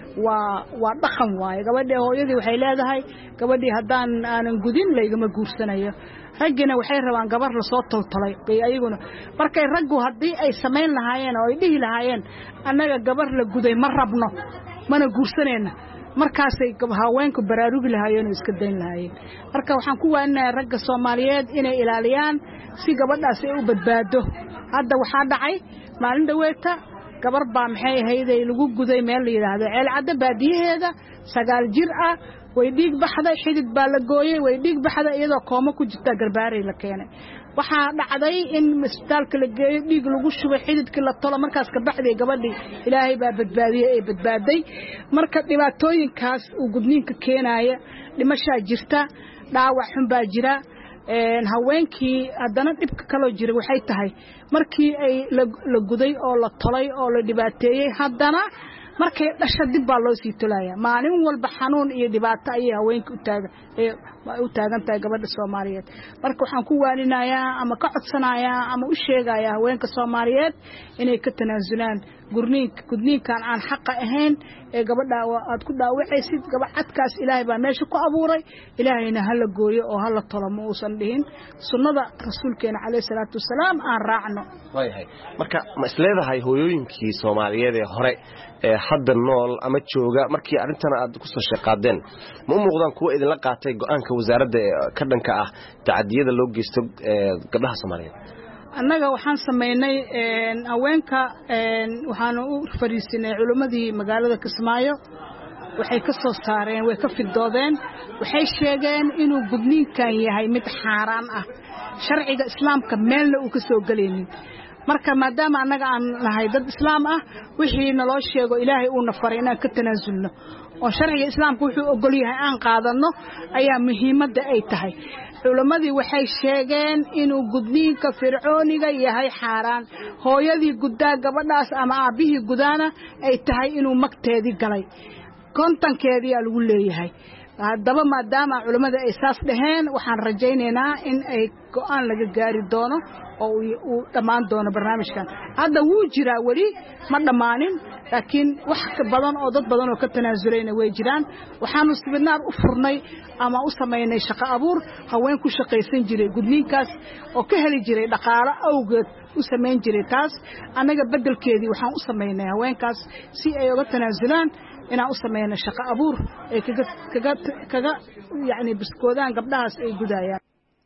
waa waa dhaqan waaye gabadhii hooyadii waxay leedahay gabadhii haddaan aanan gudin laygama guursanayo raggina waxay rabaan gabar la soo toltolay bay ayaguna markay raggu haddii ay samayn lahaayeen oo ay dhihi lahaayeen annaga gabar la guday ma rabno mana guursanayna markaasay haweenku baraarugi lahaayeen oo iska dayn lahaayeen marka waxaan ku waaninayaa ragga Soomaaliyeed inay ilaaliyaan si gabadhaas ay u badbaado hadda waxaa dhacay maalin dhaweeta gabar baa maxay ahayd ay lagu guday meel la yiraahdo ceel cadda baadiyaheeda sagaal jir ah way dhiig baxday xidid baa la gooyay way dhiig baxday iyadoo kooma ku jirta garbaaray la keenay waxaa dhacday in isbitaalka la geeyo dhiig lagu shubay xididkii la tolo markaas ka baxday gabadhii ilaahay baa badbaadiyay ee badbaaday marka dhibaatooyinkaas uu gudniinka keenaya dhimasha jirta dhaawac xun baa jira een haweenkii haddana dhibka kale jira waxay tahay markii ay la guday oo la tolay oo la dhibaateeyay haddana markay dhasha dib baa loo sii tolaya maalin walba xanuun iyo dhibaato ay haweenku u taagan ee u taagan tahay gabadha Soomaaliyeed marka waxaan ku waaninayaa ama ka codsanayaa ama u sheegayaa haweenka Soomaaliyeed inay ka tanaasulaan gurniinka gudniinkan aan xaq ahayn ee gabadha aad ku dhaawacaysid gabadhaas Ilaahay baa meesha ku abuuray Ilaahayna hala gooyo oo hala tolo ma uusan dhihin sunnada rasuulkeena kaleey salaatu wasalaam aan raacno waayahay marka ma isleedahay hooyooyinkii Soomaaliyeed ee hore ee hadda nool ama jooga markii arintan aad ku soo shaqaadeen ma u muuqdaan kuwa idin la qaatay go'aanka wasaaradda ka dhanka ah tacadiyada loo geysto gabdhaha Soomaaliyeed annaga waxaan sameynay een haweenka een waxaan u fariisinay culimadii magaalada Kismaayo waxay ka soo saareen way ka fidoodeen waxay sheegeen inuu gudniinkan yahay mid xaaraan ah sharciga islaamka meelna uu ka soo galeynin marka maadaama annaga aan nahay dad islaam ah wixii naloo sheego Ilaahay uu na faray inaan ka tanaasulno oo sharciga islaamku wuxuu ogol yahay aan qaadano ayaa muhiimadda ay tahay culimadii waxay sheegeen inuu gudniinka fircooniga yahay xaaraan hooyadii gudaa gabadhaas ama aabihii gudaana ay tahay inuu magteedii galay kontankeedii aa lagu leeyahay haddaba maadaama culimada ay saas dhaheen waxaan rajaynaynaa in ay go'aan laga gaari doono oo uu dhammaan doono barnaamijkan hadda wuu jiraa weli ma dhammaanin laakiin wax ka badan oo dad badan oo ka tanaazulayna way jiraan waxaanu sibinaar u furnay ama u sameynay shaqo abuur haween ku shaqaysan jiray gudniinkaas oo ka heli jiray dhaqaale awgeed u sameyn jiray taas anaga bedelkeedii waxaan u sameynay haweenkaas si ay uga tanaazulaan inaan u sameeyno shaqo abuur ay kaga kaga kaga yaani biskoodaan gabdhahaas ay gudayaan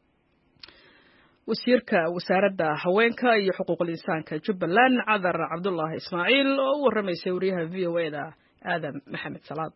wasiirka wasaaradda haweenka iyo xuquuqul insaanka Jubbaland Cadar Cabdullaahi Ismaaciil oo u waramaysay wariyaha V O A da Aadam Maxamed Salaad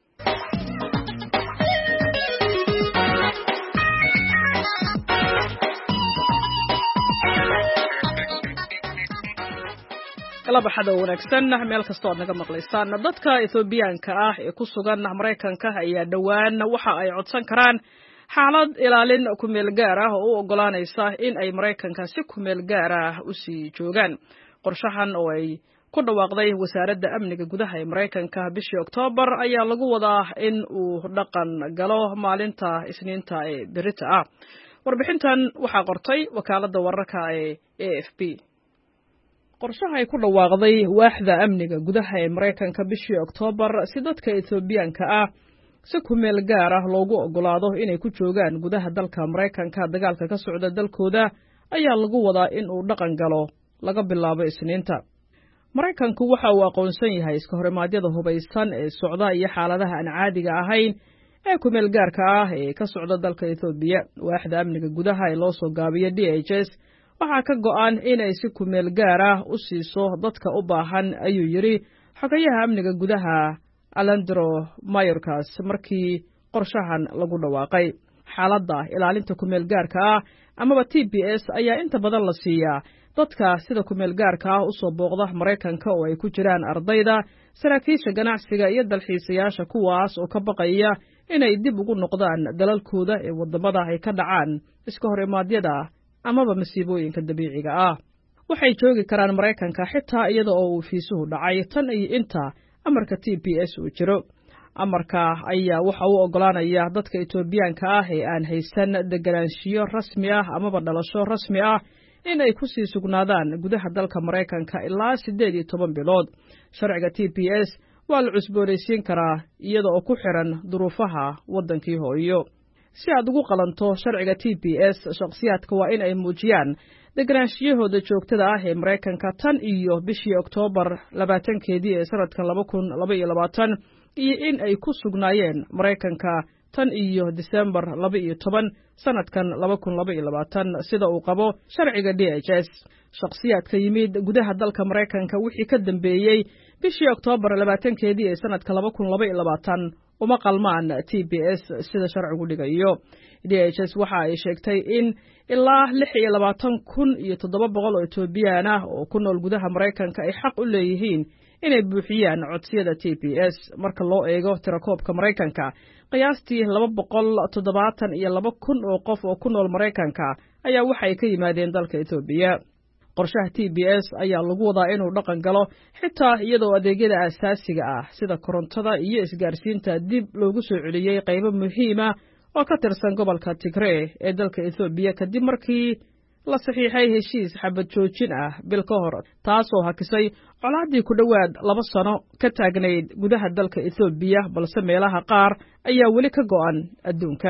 laba xad oo wanaagsan meel kasta oo naga maqlaysaan dadka Ethiopiaanka ah ee ku sugan Mareykanka ayaa dhawaan waxa ay codsan karaan xaalad ilaalin ku meel gaar ah oo u ogolaanaysa in ay Mareykanka si ku meel gaar ah u sii joogaan qorshahan oo ay ku dhawaaqday wasaaradda amniga gudaha ee Mareykanka bishii Oktoobar ayaa lagu wadaa in uu dhaqan galo maalinta Isniinta ee berita ah warbixintan waxa qortay wakaaladda wararka ee A F P qorshaha ay ku dhawaaqday waaxda amniga gudaha ee Mareykanka bishii Oktoobar si dadka Ethiopiaanka ah si ku meel gaar ah loogu ogolaado inay ku joogaan gudaha dalka Mareykanka dagaalka ka socda dalkooda ayaa lagu wadaa in uu dhaqan galo laga bilaabo Isniinta Mareykanku waxa uu aqoonsan yahay iska horimaadyada hubaysan ee socda iyo xaaladaha aan caadiga ahayn ee ku meel gaarka ah ee ka socda dalka Ethiopia waaxda amniga gudaha ee loo soo gaabiyo D H S waxaa ka go'an inay si ku meel gaar ah u siiso dadka u baahan ayuu yiri xogayaha amniga gudaha Alejandro Mayorkas markii qorshahan lagu dhawaaqay xaaladda ilaalinta ku meel gaarka ah amaba T P S ayaa inta badan la siiyaa dadka sida ku meel gaarka ah u soo booqda Mareykanka oo ay ku jiraan ardayda saraakiisha ganacsiga iyo dalxiisayaasha kuwaas oo ka baqaya inay dib ugu noqdaan dalalkooda ee wadamada ay ka dhacaan iska horimaadyada amaba masiibooyinka dabiiciga ah waxay joogi karaan Mareykanka xitaa iyada oo uu fiisuhu dhacay tan iyo inta amarka T P S uu jiro amarka ayaa waxa uu ogolaanaya dadka Etoobiyaanka ah ee aan haysan deganaanshiyo rasmi ah amaba dhalasho rasmi ah in ay ku sii sugnaadaan gudaha dalka Mareykanka ilaa siddeed iyo toban bilood sharciga T P S waa la cusboonaysiin karaa iyada oo ku xiran duruufaha waddankii hooyo. si aad ugu qalanto sharciga T P S, shakhsiyaadka waa in ay muujiyaan deganaanshiyahooda joogtada ah ee Maraykanka tan iyo bishii Oktoobar labaatankeedii ee sanadkan laba kun laba iyo labaatan iyo in ay ku sugnaayeen Maraykanka tan iyo Diseembar laba iyo toban sanadkan laba kun laba iyo labaatan sida uu qabo sharciga D H S. shakhsiyaadka yimid gudaha dalka Maraykanka wixii ka dambeeyey bishii Oktoobar labaatankeedii ee sanadka laba kun laba iyo labaatan uma qalmaan T P S sida sharcigu dhigayo. D H S waxa ay sheegtay in ilaa lix iyo labaatan kun iyo toddoba boqol oo Etoobiyaan ah oo ku nool gudaha Maraykanka ay xaq u leeyihiin inay buuxiyaan codsiyada T P S. marka loo eego tirakoobka Maraykanka, qiyaastii laba boqol toddobaatan iyo laba kun oo qof oo ku nool Maraykanka ayaa waxay ka yimaadeen dalka Itoobiya. qorshaha T P S ayaa lagu wadaa inuu dhaqan galo xitaa iyadoo adeegyada aasaasiga ah sida korontada iyo isgaarsiinta dib loogu soo celiyey qaybo muhiim ah oo ka tirsan gobolka Tigray ee dalka Itoobiya kadib markii la saxiixay heshiis xabad joojin ah bil ka hor, taasoo hakisay colaadii ku dhowaad laba sano ka taagnayd gudaha dalka Itoobiya, balse meelaha qaar ayaa weli ka go'an adduunka.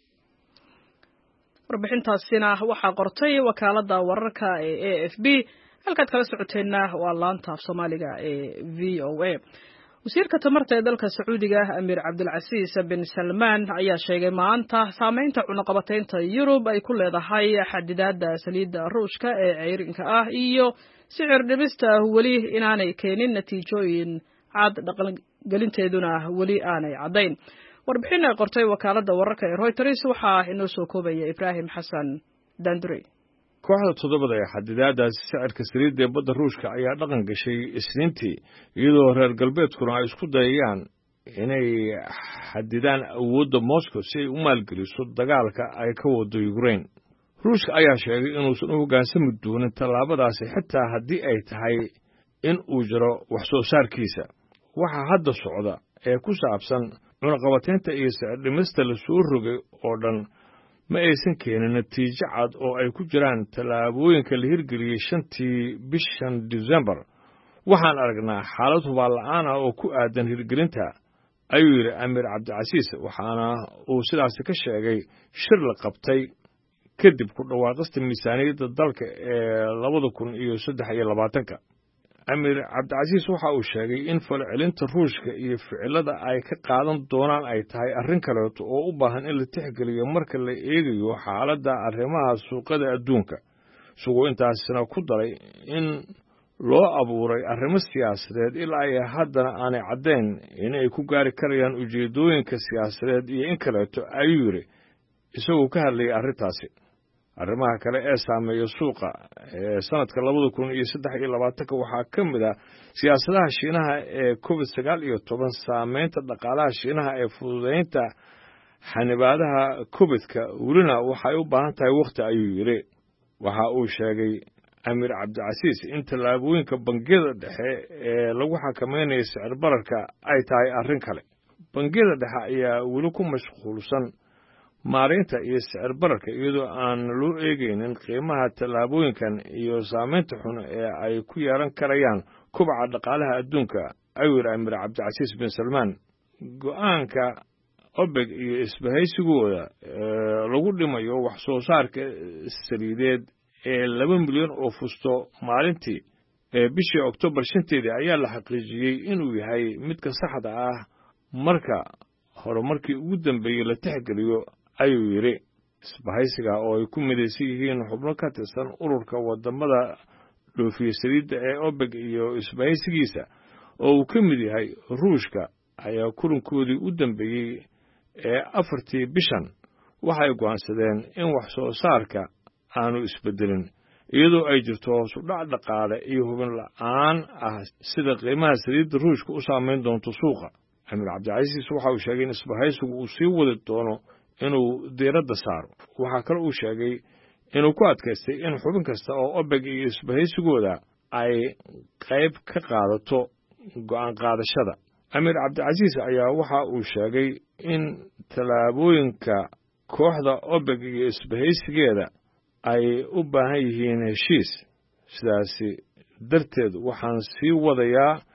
warbixintaasina waxaa qortay wakaaladda wararka ee A F B. halkaad kala socoteenna waa laanta af Soomaaliga ee V O A. wasiirka tamarta ee dalka Sacuudiga Amiir Cabdulcasiis bin Salmaan ayaa sheegay maanta saameynta cunaqabataynta Yurub ay ku leedahay xadidaadda saliidda Ruushka ee ceyrinka ah iyo sicir dhimista weli inaanay keenin natiijooyin cad, dhaqangelinteeduna weli aanay caddayn. warbixin ay qortay wakaaladda wararka ee Reuters waxaa inoo soo koobaya Ibraahim Xasan Danduri. kooxda toddobada ee xadidaadaasi sicirka saliidda ee badda Ruushka ayaa dhaqan gashay Isniintii, iyadoo reer galbeedkuna ay isku dayayaan inay xadidaan awoodda Moscow si ay u maalgeliso dagaalka ay ka wado Ukraine. Ruushka ayaa sheegay inuusan u hoggaansami doonin tallaabadaasi xitaa haddii ay tahay in uu jiro wax soo saarkiisa. Waxa hadda socda ee ku saabsan cunaqabataynta iyo sicir dhimista la soo rogay oo dhan ma aysan keenin natiijo cad oo ay ku jiraan tallaabooyinka la hirgeliyey shantii bishan Disembar. waxaan aragnaa xaalad hubaal la'aan ah oo ku aadan hirgelinta, ayuu yidhi Amiir Cabdicasiis, waxaana uu sidaasi ka sheegay shir la qabtay kadib ku dhawaaqista miisaaniyadda dalka ee labada kun iyo saddex iyo labaatanka. Amiir Cabdicasiis waxa uu sheegay in falcelinta Ruushka iyo ficilada ay ka qaadan doonaan ay tahay arrin kaleeto oo u baahan in la tixgeliyo marka la eegayo xaaladda arrimaha suuqada adduunka, isagoo intaasina ku daray in loo abuuray arrimo siyaasadeed ilaa ay haddana aanay caddayn inay ku gaari karayaan ujeeddooyinka siyaasadeed iyo in kaleeto, ayuu yidhi isagoo ka hadlayay arrintaasi. arrimaha kale ee saameeya suuqa ee sanadka labada kun iyo saddex iyo labaatanka waxaa ka mid ah siyaasadaha Shiinaha ee covid sagaal iyo toban, saameynta dhaqaalaha Shiinaha ee fududeynta xanibaadaha covidka welina waxay u baahan tahay wakhti, ayuu yidhi. waxa uu sheegay Amiir Cabdicasiis in tallaabooyinka bangiyada dhexe ee lagu xakamaynayo sicir bararka ay tahay arrin kale. bangiyada dhexe ayaa weli ku mashquulsan maareynta iyo sicir bararka iyadoo aan loo eegaynin qiimaha tallaabooyinkan iyo saameynta xun ee ay ku yeelan karayaan kobaca dhaqaalaha adduunka, ayuu yidhi Amiir Cabdicasiis bin Salmaan. go'aanka OPEC iyo isbahaysigooda lagu dhimayo wax soo saarka saliideed ee laba milyan oo fusto maalintii ee bishii Oktoobar shanteedii ayaa la xaqiijiyey inuu yahay midka saxda ah marka horumarkii ugu dambeeyey la tixgeliyo, ayuu yidhi. isbahaysiga oo ay ku midaysan yihiin xubno ka tirsan ururka wadamada dhoofiya saliidda ee OPEC iyo isbahaysigiisa oo uu ka mid yahay Ruushka ayaa kulankoodii u dambeeyey ee afartii bishan waxay go'aansadeen in wax soo saarka aanu isbedelin iyadoo ay jirto hoos u dhac dhaqaale iyo hubin la'aan ah sida qiimaha saliidda Ruushka u saameyn doonto suuqa. Amiir Cabdicasiis waxa uu sheegay in isbahaysigu uu sii wadi doono inuu diiradda saaro. waxaa kale uu sheegay inuu ku adkaystay in xubin kasta oo OPEC iyo isbahaysigooda ay qayb ka qaadato go'aan qaadashada. Amiir Cabdicasiis ayaa waxa uu sheegay in tallaabooyinka kooxda OPEC iyo isbahaysigeeda ay u baahan yihiin heshiis. sidaasi darteed waxaan sii wadayaa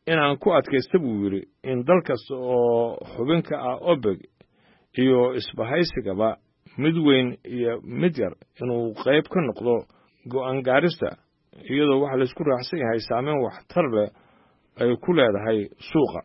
inaan ku adkaysta buu yidhi in dal kasta oo xubinka ah obeg iyo isbahaysigaba mid weyn iyo mid yar inuu qayb ka noqdo go'aan gaarista iyadoo waxa la isku raacsan yahay saameyn waxtar leh ay ku leedahay suuqa.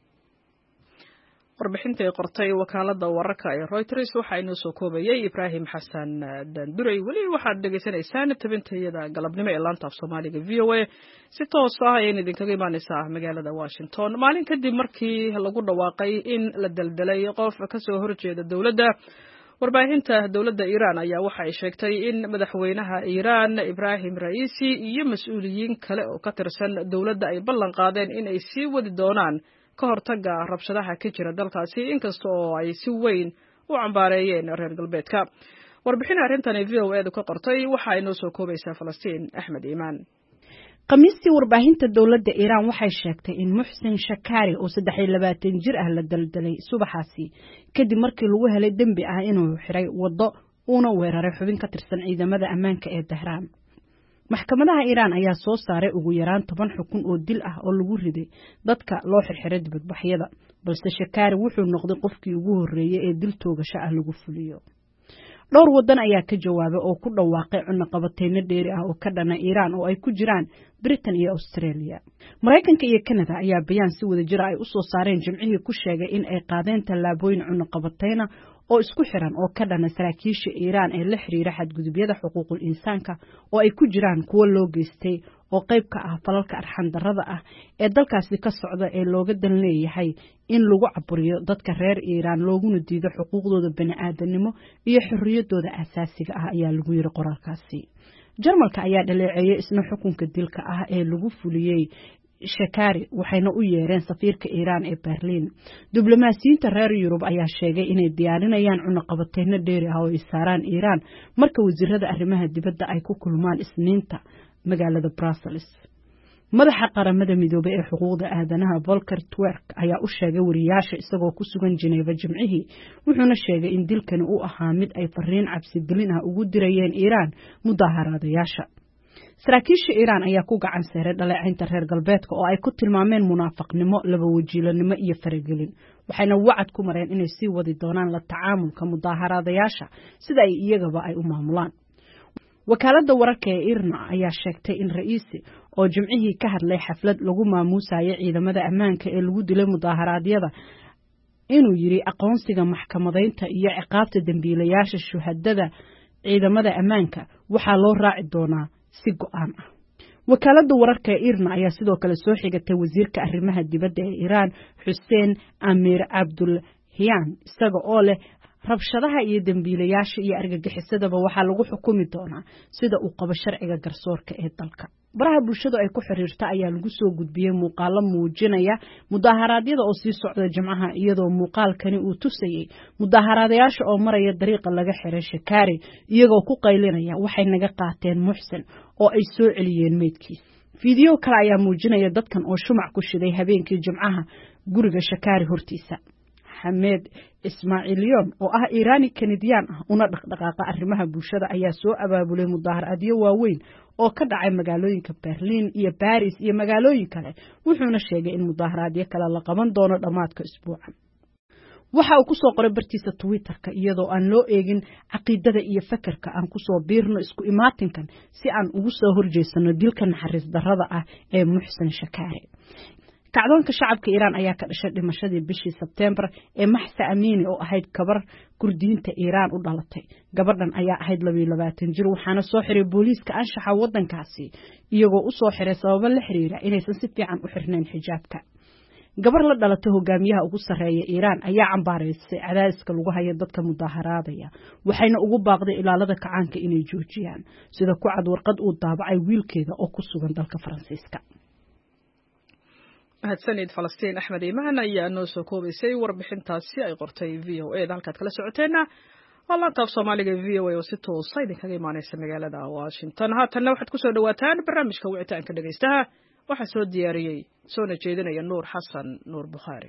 warbixintii qortay wakaalada wararka ee Reuters waxa inoo soo koobayay Ibrahim Xasan Danduray. weli waxaad dhageysanaysaan tabintayada galabnimo ee laanta af Soomaaliga V O A si toos ah ayay idinkaga imaanaysaa magaalada Washington. maalin kadib markii lagu dhawaaqay in la daldalay qof ka soo horjeeda dawladda, warbaahinta dawladda Iran ayaa waxa ay sheegtay in madaxweynaha Iran Ibrahim Raisi iyo mas'uuliyiin kale oo ka tirsan dawladda ay ballan qaadeen in ay sii wadi doonaan ka hortagga rabshadaha ka jira dalkaasi, inkasta oo ay si weyn u cambaareeyeen reer galbeedka. warbixin arrintan V O A ka qortay waxa ay noo soo koobaysaa Falastiin Axmed Iimaan. Khamiistii warbaahinta dawladda Iran waxay sheegtay in Muhsin Shakari oo saddex iyo labaatan jir ah la daldalay subaxaasi kadib markii lagu helay dambi ah inuu xiray wado una weeraray xubin ka tirsan ciidamada ammaanka ee Tehran. maxkamadaha Iran ayaa soo saaray ugu yaraan toban xukun oo dil ah oo lagu riday dadka loo xirxiray dibadbaxyada, balse Shakari wuxuu noqday qofkii ugu horeeyay ee dil toogasho ah lagu fuliyo. dhowr wadan ayaa ka jawaabay oo ku dhawaaqay cunaqabateyno dheeri ah oo ka dhana Iran oo ay ku jiraan Britain iyo Australia. Mareykanka iyo Canada ayaa bayaan si wada jir ay u soo saareen Jimcihii ku sheegay in ay qaadeen tallaabooyin cunaqabateyna oo isku xiran oo ka dhana saraakiisha Iran ee la xiriira xadgudubyada xuquuqul insaanka oo ay ku jiraan kuwa loo geystay oo qayb ka ah falalka arxan darrada ah ee dalkaasi ka socda ee looga dan leeyahay in lagu caburiyo dadka reer Iran looguna diido xuquuqdooda bani'aadanimo iyo xorriyadooda asaasiga ah ayaa lagu yiri qoraalkaasi. Jarmalka ayaa dhaleeceeyay isna xukunka dilka ah ee lagu fuliyay Shakari waxayna u yeereen safiirka Iran ee Berlin. Diblomaasiyiinta reer Yurub ayaa sheegay inay diyaarinayaan cunaqabateyno dheeri ah oo ay saaraan Iran marka wasiirada arrimaha dibadda ay ku kulmaan Isniinta magaalada Brussels. madaxa qaramada midoobay ee xuquuqda aadanaha Volker Turk ayaa u sheegay wariyaasha isagoo ku sugan Geneva Jimcihii, wuxuuna sheegay in dilkani uu ahaa mid ay fariin cabsi gelin ah ugu dirayeen Iran mudaharaadayaasha. saraakiisha Iran ayaa ku gacan saaray dhaleecaynta reer galbeedka oo ay ku tilmaameen munaafaqnimo, laba wajiilanimo iyo faragelin, waxayna wacad ku mareen inay sii wadi doonaan la tacaamulka mudaharaadayaasha sida ay iyagaba ay u maamulaan. wakaalada wararka ee Irna ayaa sheegtay in Raisi oo Jimcihii ka hadlay xaflad lagu maamuusayo ciidamada ammaanka ee lagu dilay mudaharaadyada inuu yiri aqoonsiga maxkamadeynta iyo ciqaabta dambiilayaasha shuhadada ciidamada ammaanka waxaa loo raaci doonaa si go'aan ah. wakaalada wararka ee Irna ayaa sidoo kale soo xigatay wasiirka arrimaha dibadda ee Iran Hussein Amir Abdullahian isaga oo leh rabshadaha iyo dambiilayaasha iyo argagixisadaba waxaa lagu xukumi doonaa sida uu qabo sharciga garsoorka ee dalka. baraha bulshada ay ku xiriirta ayaa lagu soo gudbiyay muuqaalo muujinaya mudaharaadyada oo sii socda Jimcaha, iyadoo muuqaalkani uu tusayay mudaharaadayaasha oo maraya dariiqa laga xiray Shakari iyagoo ku qaylinaya waxay naga qaateen Muhsin oo ay soo celiyeen meydkiisa. fiideo kale ayaa muujinaya dadkan oo shumac ku shiday habeenkii Jimcaha guriga Shakari hortiisa. Hamed Ismailion oo ah Irani Canadian ah una dhaqdhaqaaqa arrimaha bulshada ayaa soo abaabulay mudaharaadyo waaweyn oo ka dhacay magaalooyinka Berlin iyo Paris iyo magaalooyin kale, wuxuuna sheegay in mudaharaadyo kale la qaban doono dhamaadka isbuucan. waxa uu ku soo qoray bartiisa Twitter-ka iyadoo aan loo eegin caqiidada iyo fakarka aan ku soo biirno isku imaatinkan si aan ugu soo horjeesano dilka naxariis darrada ah ee Muhsin Shakari. kacdoonka shacabka Iran ayaa ka dhashay dhimashadii bishii Sebtembar ee Mahsa Amini oo ahayd gabar Kurdiyiinta Iran u dhalatay. gabadhan ayaa ahayd laba iyo labaatan jir waxaana soo xiray booliiska anshaxa wadankaasi iyagoo u soo xiray sababo la xiriira inaysan si fiican u xirnayn xijaabka. gabar la dhalatay hogaamiyaha ugu sareeya Iran ayaa cambaareysay cadaadiska lagu hayo dadka mudaharaadaya, waxayna ugu baaqday ilaalada kacaanka inay joojiyaan, sida ku cad warqad uu daabacay wiilkeeda oo ku sugan dalka Faransiiska. mahadsanid Falastiin Axmed Iimaan ayaa noo soo koobaysay warbixintaasi ay qortay V O A halkaad kala socoteena waa laanta af Soomaaliga V O A oo si toos ah idinkaga imaanaysa magaalada Washington. haatanna waxaad ku soo dhawaataan barnaamijka wicitaanka dhageystaha waxaa soo diyaariyey soona jeedinaya Nuur Xasan Nuur Bukhaari.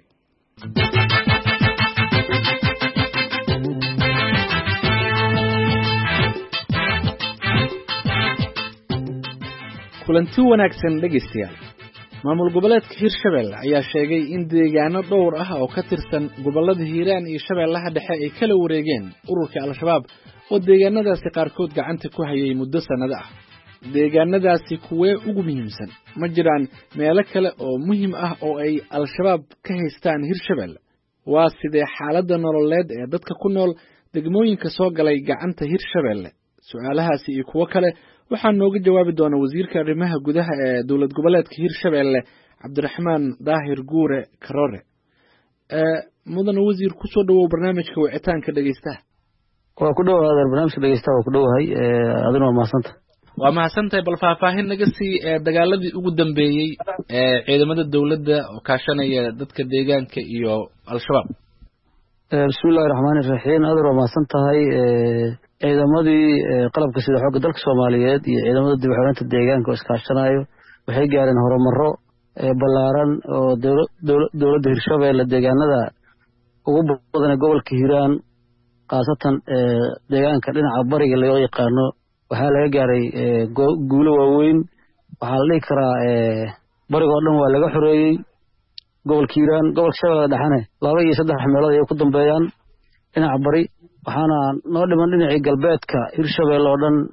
kulanti wanaagsan dhageystayaal. maamul goboleedka Hirshabelle ayaa sheegay in deegaano dhowr ah oo ka tirsan gobolada Hiiraan iyo Shabeellaha Dhexe ay kala wareegeen ururka Al-Shabaab oo deegaanadaasi qaarkood gacanta ku hayay muddo sanado ah. deegaanadaasi kuwee ugu muhiimsan ma jiraan meelo kale oo muhiim ah oo ay Al-Shabaab ka haystaan Hirshabelle. waa sidee xaaladda nololeed ee dadka ku nool degmooyinka soo galay gacanta Hirshabelle? su'aalahaasi iyo kuwo kale waxaa nooga jawaabi doona wasiirka arrimaha gudaha ee dowlad goboleedka Hirshabelle Cabdiraxmaan Daahir Guure Karore. ee mudan wasiir ku soo dhawow barnaamijka wicitaanka dhageystaha. waa ku dhawaad barnaamijka dhageystaha waa ku dhawahay ee adina waa mahadsantahay. waa mahadsantahay bal faahfaahin naga sii ee dagaaladii ugu dambeeyay ee ciidamada dawladda oo kaashanaya dadka deegaanka iyo Al-Shabaab. ee bismillaahir rahmaanir rahiim adina waa mahadsantahay. ee ciidamadii qalabka sida xoogga dalka Soomaaliyeed iyo ciidamada dib u xiraynta deegaanka oo iskaashanayo waxay gaareen horumaro ee ballaaran oo dawladda Hirshabelle deegaanada ugu badan ee gobolka Hiiraan qaasatan ee deegaanka dhinaca bariga loo yaqaano waxaa laga gaaray guulo waaweyn. waxaa la dhihi karaa bariga oo dhan waa laga xoreeyey gobolka Hiiraan. gobolka Shabeellaha Dhexena laba iyo saddex meelood ay ku dambeeyaan dhinaca bari, waxaana noo dhiman dhinacii galbeedka Hirshabelle oo dhan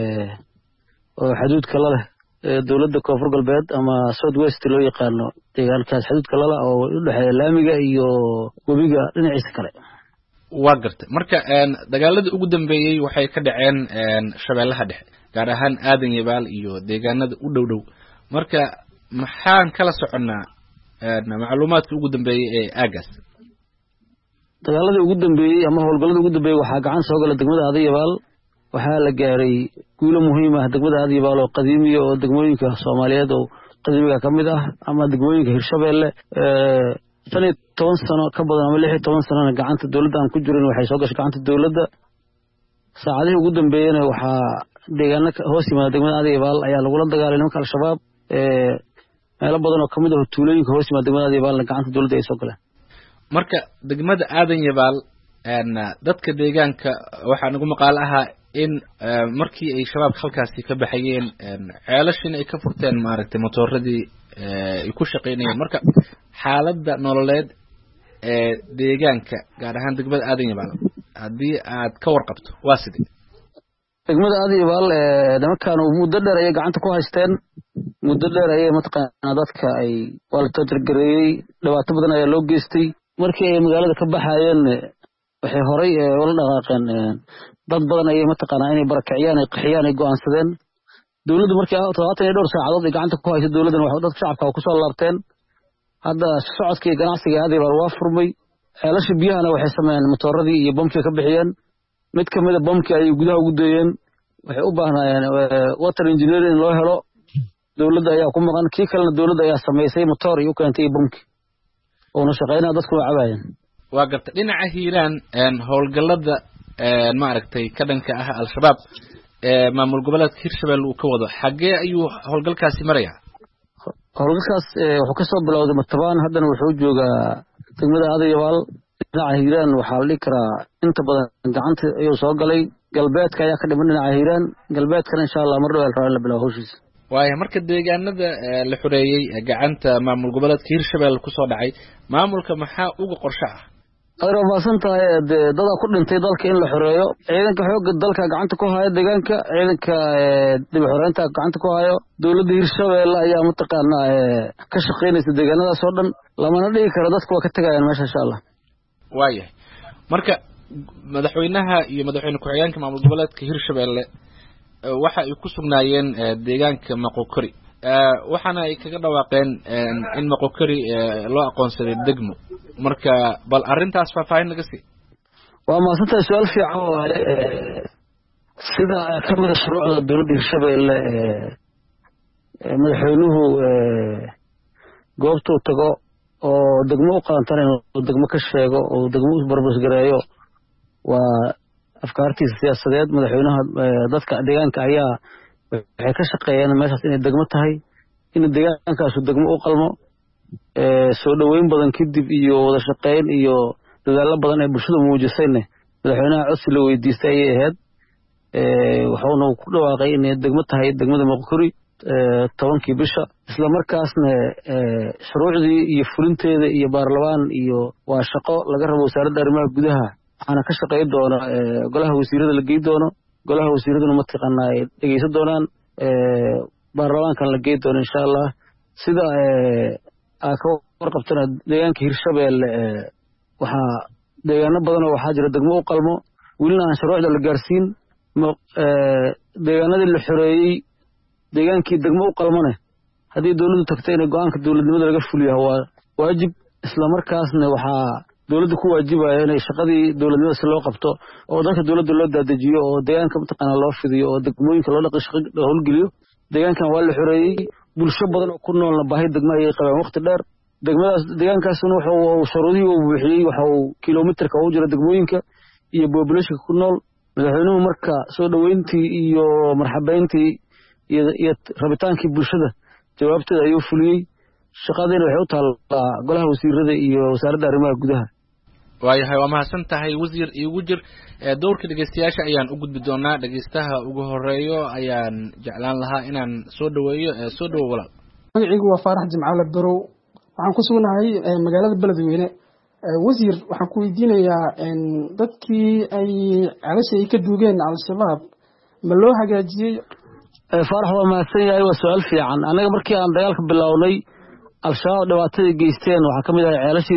oo xuduudka la leh dawladda koonfur galbeed ama South West loo yaqaano deegaankaas xuduudka la leh oo u dhaxeeya laamiga iyo webiga dhinaciisa kale. waa gartay marka dagaaladii ugu dambeeyay waxay ka dhaceen Shabeellaha Dhexe gaar ahaan Aadan Yabaal iyo deegaanada u dhow dhow. marka maxaan kala soconaa macluumaadkii ugu dambeeyay ee aagaas? dagaaladii ugu dambeeyay ama howlgalladii ugu dambeeyay waxaa gacan soo galay degmada Aadan Yabaal. waxaa la gaaray guulo muhiim ah degmada Aadan Yabaal oo qadiimiya oo degmooyinka Soomaaliyeed oo qadiimiga ka mid ah ama degmooyinka Hirshabelle ee shan iyo toban sano ka badan ama lix iyo toban sano gacanta dawladda aan ku jirin waxay soo gashay gacanta dawladda. saacadihii ugu dambeeyayna waxaa deegaano hoos yimaada degmada Aadan Yabaal ayaa lagula dagaalay nimanka Al-Shabaab ee meelo badan oo kamid ah tuulooyinka hoos yimaada degmada Aadan Yabaal gacanta dawladda ay soo galeen. marka degmada Aadan Yabaal een dadka deegaanka waxaa nagu maqaal ahaa in markii ay shabaab halkaasi ka baxayeen ceelashin ay ka furteen maaragtay motooradii ay ku shaqeynayeen. marka xaaladda nololeed ee deegaanka gaar ahaan degmada Aadan Yabaal haddii aad ka warqabto waa sidee? degmada Aadan Yabaal ee nimankan muddo dheer ayay gacanta ku haysteen. muddo dheer ayay mataqaanaa dadka ay waa la tajargareeyey, dhibaato badan ayaa loo geystay. markii ay magaalada ka baxayeen waxay horay ula dhaqaaqeen dad badan ayay mataqaanaa inay barakiciyaan ay qaxiyaan ay go'aansadeen. dawladdu markii todobaatan iyo dhowr saacadood ay gacanta ku hayso dawladdan wax dadka shacabka ku soo laabteen. hadda socodkii ganacsiga Aadan Yabaal waa furmay. ceelasha biyahana waxay sameeyeen motooradii iyo bamkii ka bixiyeen. mid ka mid ah bamkii ayay gudaha ugu deeyeen. waxay u baahnayeen water engineering loo helo, dawladda ayaa ku maqan. kii kalena dawladda ayaa samaysay motoor iyo u keentay bamkii oo na shaqeynaa dadku waa cabaayeen. waa gartay dhinaca Hiiraan howlgallada maaragtay ka dhanka ah Al-Shabaab ee maamul goboleedka Hirshabelle uu ka wado xagee ayuu howlgalkaasi marayaa? howlgalkaas wuxuu ka soo bilowday Matabaan, haddana wuxuu joogaa degmada Aadan Yabaal. dhinaca Hiiraan waxaa la dhihi karaa inta badan gacanta ayuu soo galay. galbeedka ayaa ka dhiman dhinaca Hiiraan. galbeedkana insha Allah mar dhow la bilaabo hawshiisa. waayo marka deegaanada la xoreeyay gacanta maamul goboleedka Hirshabelle ku soo dhacay maamulka maxaa uga qorshe ah? adoo maasantahay dada ku dhintay dalka in la xoreeyo. ciidanka xoogga dalka gacanta ku haya deegaanka, ciidanka dib u xoreynta gacanta ku hayo. dawladda Hirshabelle ayaa mataqaanaa ka shaqeynaysa deegaanadaas oo dhan. lamana dhigi karo dadku waa ka tagayaan meesha insha Allah. waayahay marka madaxweynaha iyo madaxweyne ku-xigeenka maamul goboleedka Hirshabelle waxa ay ku sugnaayeen deegaanka Maqokori waxaana ay kaga dhawaaqeen in Maqokori loo aqoonsaday degmo. marka bal arintaas faahfaahin naga sii. waa maasantahay su'aal fiican oo sida ka mid ah shuruucda dawladda Hirshabelle madaxweynuhu goobtuu tago oo degmo u qaantan inuu degmo ka sheego oo degmo u barbasgareeyo waa afkaartiisa siyaasadeed. madaxweynaha dadka deegaanka ayaa waxay ka shaqeeyeen meeshaas inay degmo tahay, in deegaankaasu degmo u qalmo. soo dhaweyn badan kadib iyo wada shaqeyn iyo dadaalo badan ee bulshada muujisayna madaxweynaha codsi la weydiistay ayay ahayd. wuxuuna ku dhawaaqay inay degmo tahay degmada Maqokori. tobankii bisha isla markaasna shuruucdii iyo fulinteeda iyo baarlamaan iyo waa shaqo laga rabo wasaaradda arrimaha gudaha waxaana ka shaqayn doona golaha wasiirada la gey doono golaha wasiiraduna mataqaanaa ay dhegeysan doonaan baarlamaankan la gey doono insha allah sida aa ka warqabtana deegaanka hirshabeelle waxaa deegaano badanoo waxaa jira degmo u qalmo welina aan shuruucda la gaarsiin deegaanadii la xoreeyey deegaankii degmo u qalmane haddii dowladdu tagtay inay go-aanka dowladnimada laga fuliyo waa waajib isla markaasna waxaa dowladda ku waajibaya inay shaqadii dowladnimada si loo qabto oo dadka dowladda loo daadejiyo oo deegaanka mataqaanaa loo fidiyo oo degmooyinka loo dhaqi shaqo howlgeliyo deegaankan waa la xoreeyey bulsho badan oo ku noolna baahi degmo ayay qabeen waqti dheer degmadaas deegaankaasna wuxuu shuruudihii uu buuxiyey waxa uu kilomitarka ugu jira degmooyinka iyo populationka ku nool madaxweynuhu marka soo dhoweyntii iyo marxabeyntii iyo rabitaankii bulshada jawaabteeda ayuu fuliyey shaqadiina waxay u taallaa golaha wasiirada iyo wasaaradda arrimaha gudaha waayahay waa mahadsan tahay wasiir iigu jir dowrka dhegeystayaasha ayaan u gudbi doonaa dhegeystaha ugu horeeyo ayaan jeclaan lahaa inaan soo dhaweeyo soo dhawo walaal magacaygu waa faarax jimcaale barow waxaan ku sugnahay magaalada beledweyne wasiir waxaan ku weydiinayaa dadkii ay celasha ay ka duugeen al-shabaab ma loo hagaajiyey faarax waa mahadsan yahay waa su-aal fiican annaga markii aan dagaalka bilownay al-shabaab dhibaatadii geysteen waxaa ka mid ahay ceelashii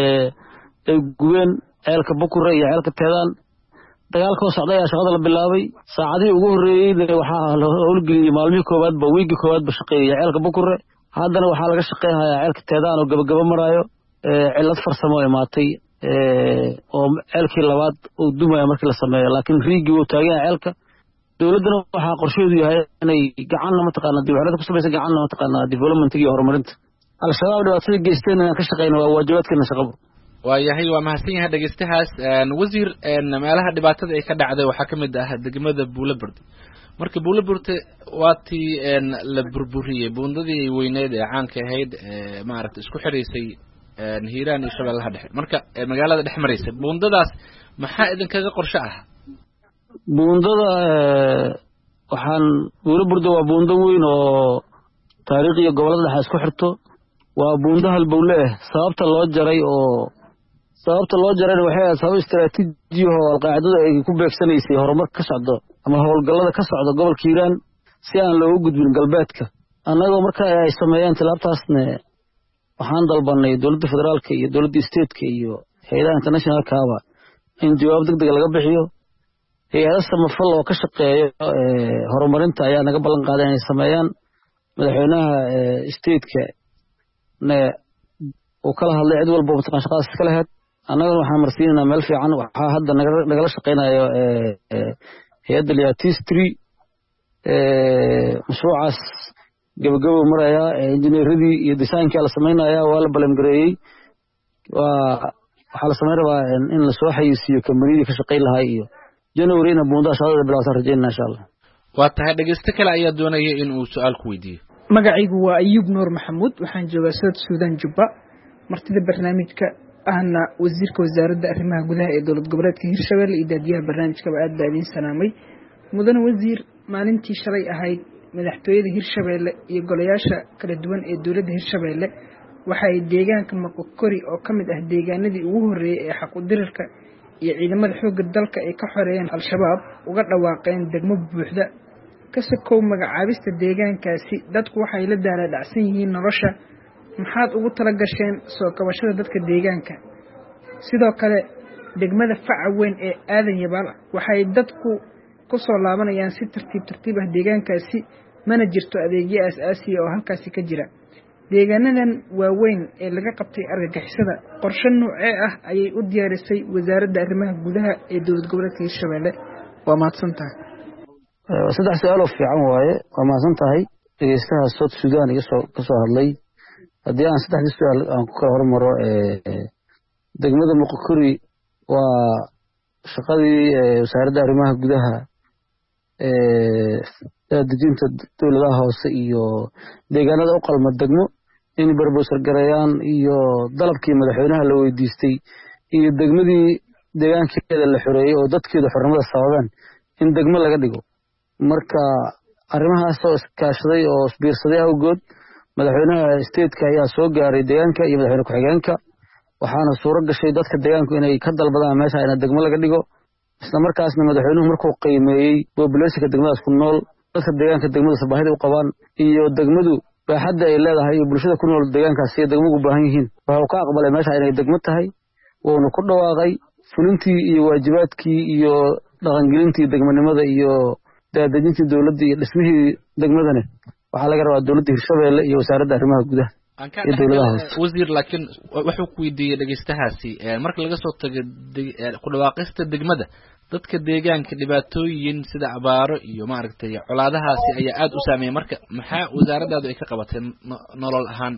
ay gubeen ceelka bukure iyo ceelka teedaan dagaalkoo socday ayaa shaqada la bilaabay saacadihii ugu horreeyeyna waxaa la howlgeliyey maalmihii koowaadba wiigii koowaadba shaqeeyey ceelka bukure haddana waxaa laga shaqeynayaa ceelka teedaan oo gabagaba maraayo cillad farsamo imaatay oo ceelkii labaad uu dumaya markii la sameeyo laakiin riigii wuu taagan yahay ceelka dowladdana waxaa qorsheedu yahay inay gacanna mataqaanaa dibxeelada ku samaysa gacanna mataqaanaa development iyo horumarinta al-shabaab dhibaatadii geysteen inaan ka shaqeyna waa waajibaadkeena shaqaba waayahay waa mahadsan yahay dhegeystahaas wasiir meelaha dhibaatada ay ka dhacday waxaa ka mid ah degmada buulaburde marka buulaburde waa tii la burburiyey buundadii weyneed ee caanka ahayd maaragtay isku xiraysay hiiraan iyo shabeellaha dhexe marka magaalada dhex maraysa buundadaas maxaa idinkaga qorshe ah buundada waxaan buulaburde waa buundo weyn oo taariikh iyo gobollada dhexe isku xirto waa buundo halbowle ah sababta loo jaray oo sababta loo jarayna waxay ahayd sabab istaraatiiji oo alqaacidadu ay ku beegsanaysay horumar ka socdo ama howlgallada ka socda gobolka hiiraan si aan loogu gudbin galbeedka annagoo marka ay sameeyeen tilaabtaasna waxaan dalbanay dowladda federaalka iyo dowladda stateka iyo hay-adaha internationalkaaba in jawaab deg dega laga bixiyo hay-ada samafal oo ka shaqeeyo horumarinta ayaa naga ballan qaaday inay sameeyaan madaxweynaha stateka ne uu kala hadlay cid walba mataqaan shaqadaas iska lahayd annagana waxaan marsiinaynaa meel fiican waxaa hadda nagala shaqaynayo hay-adda liatistry mashruucaas gabagabo marayaa injineeradii iyo designkii la samaynayaa waa la balangareeyey waa waxaa la samayn rabaa in lasoo xayisiiyo kambaniyadii ka shaqayn lahaa iyo januaryna buundaa shaqadada bilaasan rajaynana insha allah waa tahay dhegeysto kale ayaa doonaya in uu su-aal ku weydiiyo magacaygu waa ayuub nuur maxamuud waxaan joogaa south suudan jubba martida barnaamijka ahna wasiirka wasaaradda arrimaha gudaha ee dowlad goboleedka hirshabelle iyo daadiyaha barnaamijkaba aad baa idiin salaamay mudane wasiir maalintii shalay ahayd madaxtooyada hirshabelle iyo golayaasha kala duwan ee dowladda hirshabelle waxay deegaanka maqokori oo ka mid ah deegaanadii ugu horreeyey ee xaqudirirka iyo ciidamada xoogga dalka ay ka xoreeyeen al-shabaab uga dhawaaqeen degmo buuxda kasakow magacaabista deegaankaasi dadku waxay la daalaadhacsan yihiin nolosha maxaad ugu tala gasheen soo kabashada dadka deegaanka sidoo kale degmada faca weyn ee aadan yabaal waxay dadku ku soo laabanayaan si tartiib tartiib ah deegaankaasi mana jirto adeegyo aasaasiya oo halkaasi ka jira deegaanadan waaweyn ee laga qabtay argagixisada qorshe noocee ah ayay u diyaarisay wasaaradda arrimaha gudaha ee dowlad goboleedka hirshabelle waa mahadsan tahay saddex su-aaloo fiican waaye waa mahadsan tahay dhegeystaha south sudan iga soo ka soo hadlay haddii aan saddexdii su-aal aan ku kala hormaro degmada muqokori waa shaqadii wasaaradda arrimaha gudaha dejinta dowladaha hoose iyo deegaanada u qalma degmo in barbowsar gareeyaan iyo dalabkii madaxweynaha la weydiistay iyo degmadii deegaankeeda la xoreeyey oo dadkeeda xornimada sababeen in degmo laga dhigo marka arrimahaas oo iskaashaday oo isbiirsaday awgood madaxweynaha stateka ayaa soo gaaray deegaanka iyo madaxweyne ku-xigeenka waxaana suuro gashay dadka deegaanku inay ka dalbadaan meesha ina degmo laga dhigo isla markaasna madaxweynuhu markuu qiimeeyey populationka degmadaas ku nool dadka deegaanka degmadaas baahida u qabaan iyo degmadu baaxadda ay leedahay iyo bulshada ku nool deegaankaas iyo degmo u baahan yihiin wuxuu ka aqbalay meesha inay degmo tahay wuuna ku dhawaaqay fulintii iyo waajibaadkii iyo dhaqangelintii degmanimada iyo daadejintii dowladda iyo dhismihii degmadana waxaa laga rabaa dowladda Hirshabeelle iyo wasaaradda arrimaha gudaha iyo dowladaha hoose wasiir laakiin wuxuu ku weydiiyay dhageystahaasi marka laga soo tago ku dhawaaqista degmada dadka deegaanka dhibaatooyin sida abaaro iyo maaragtay colaadahaasi ayaa aad u saameeyay marka maxaa wasaaraddaadu ay ka qabatay nolol ahaan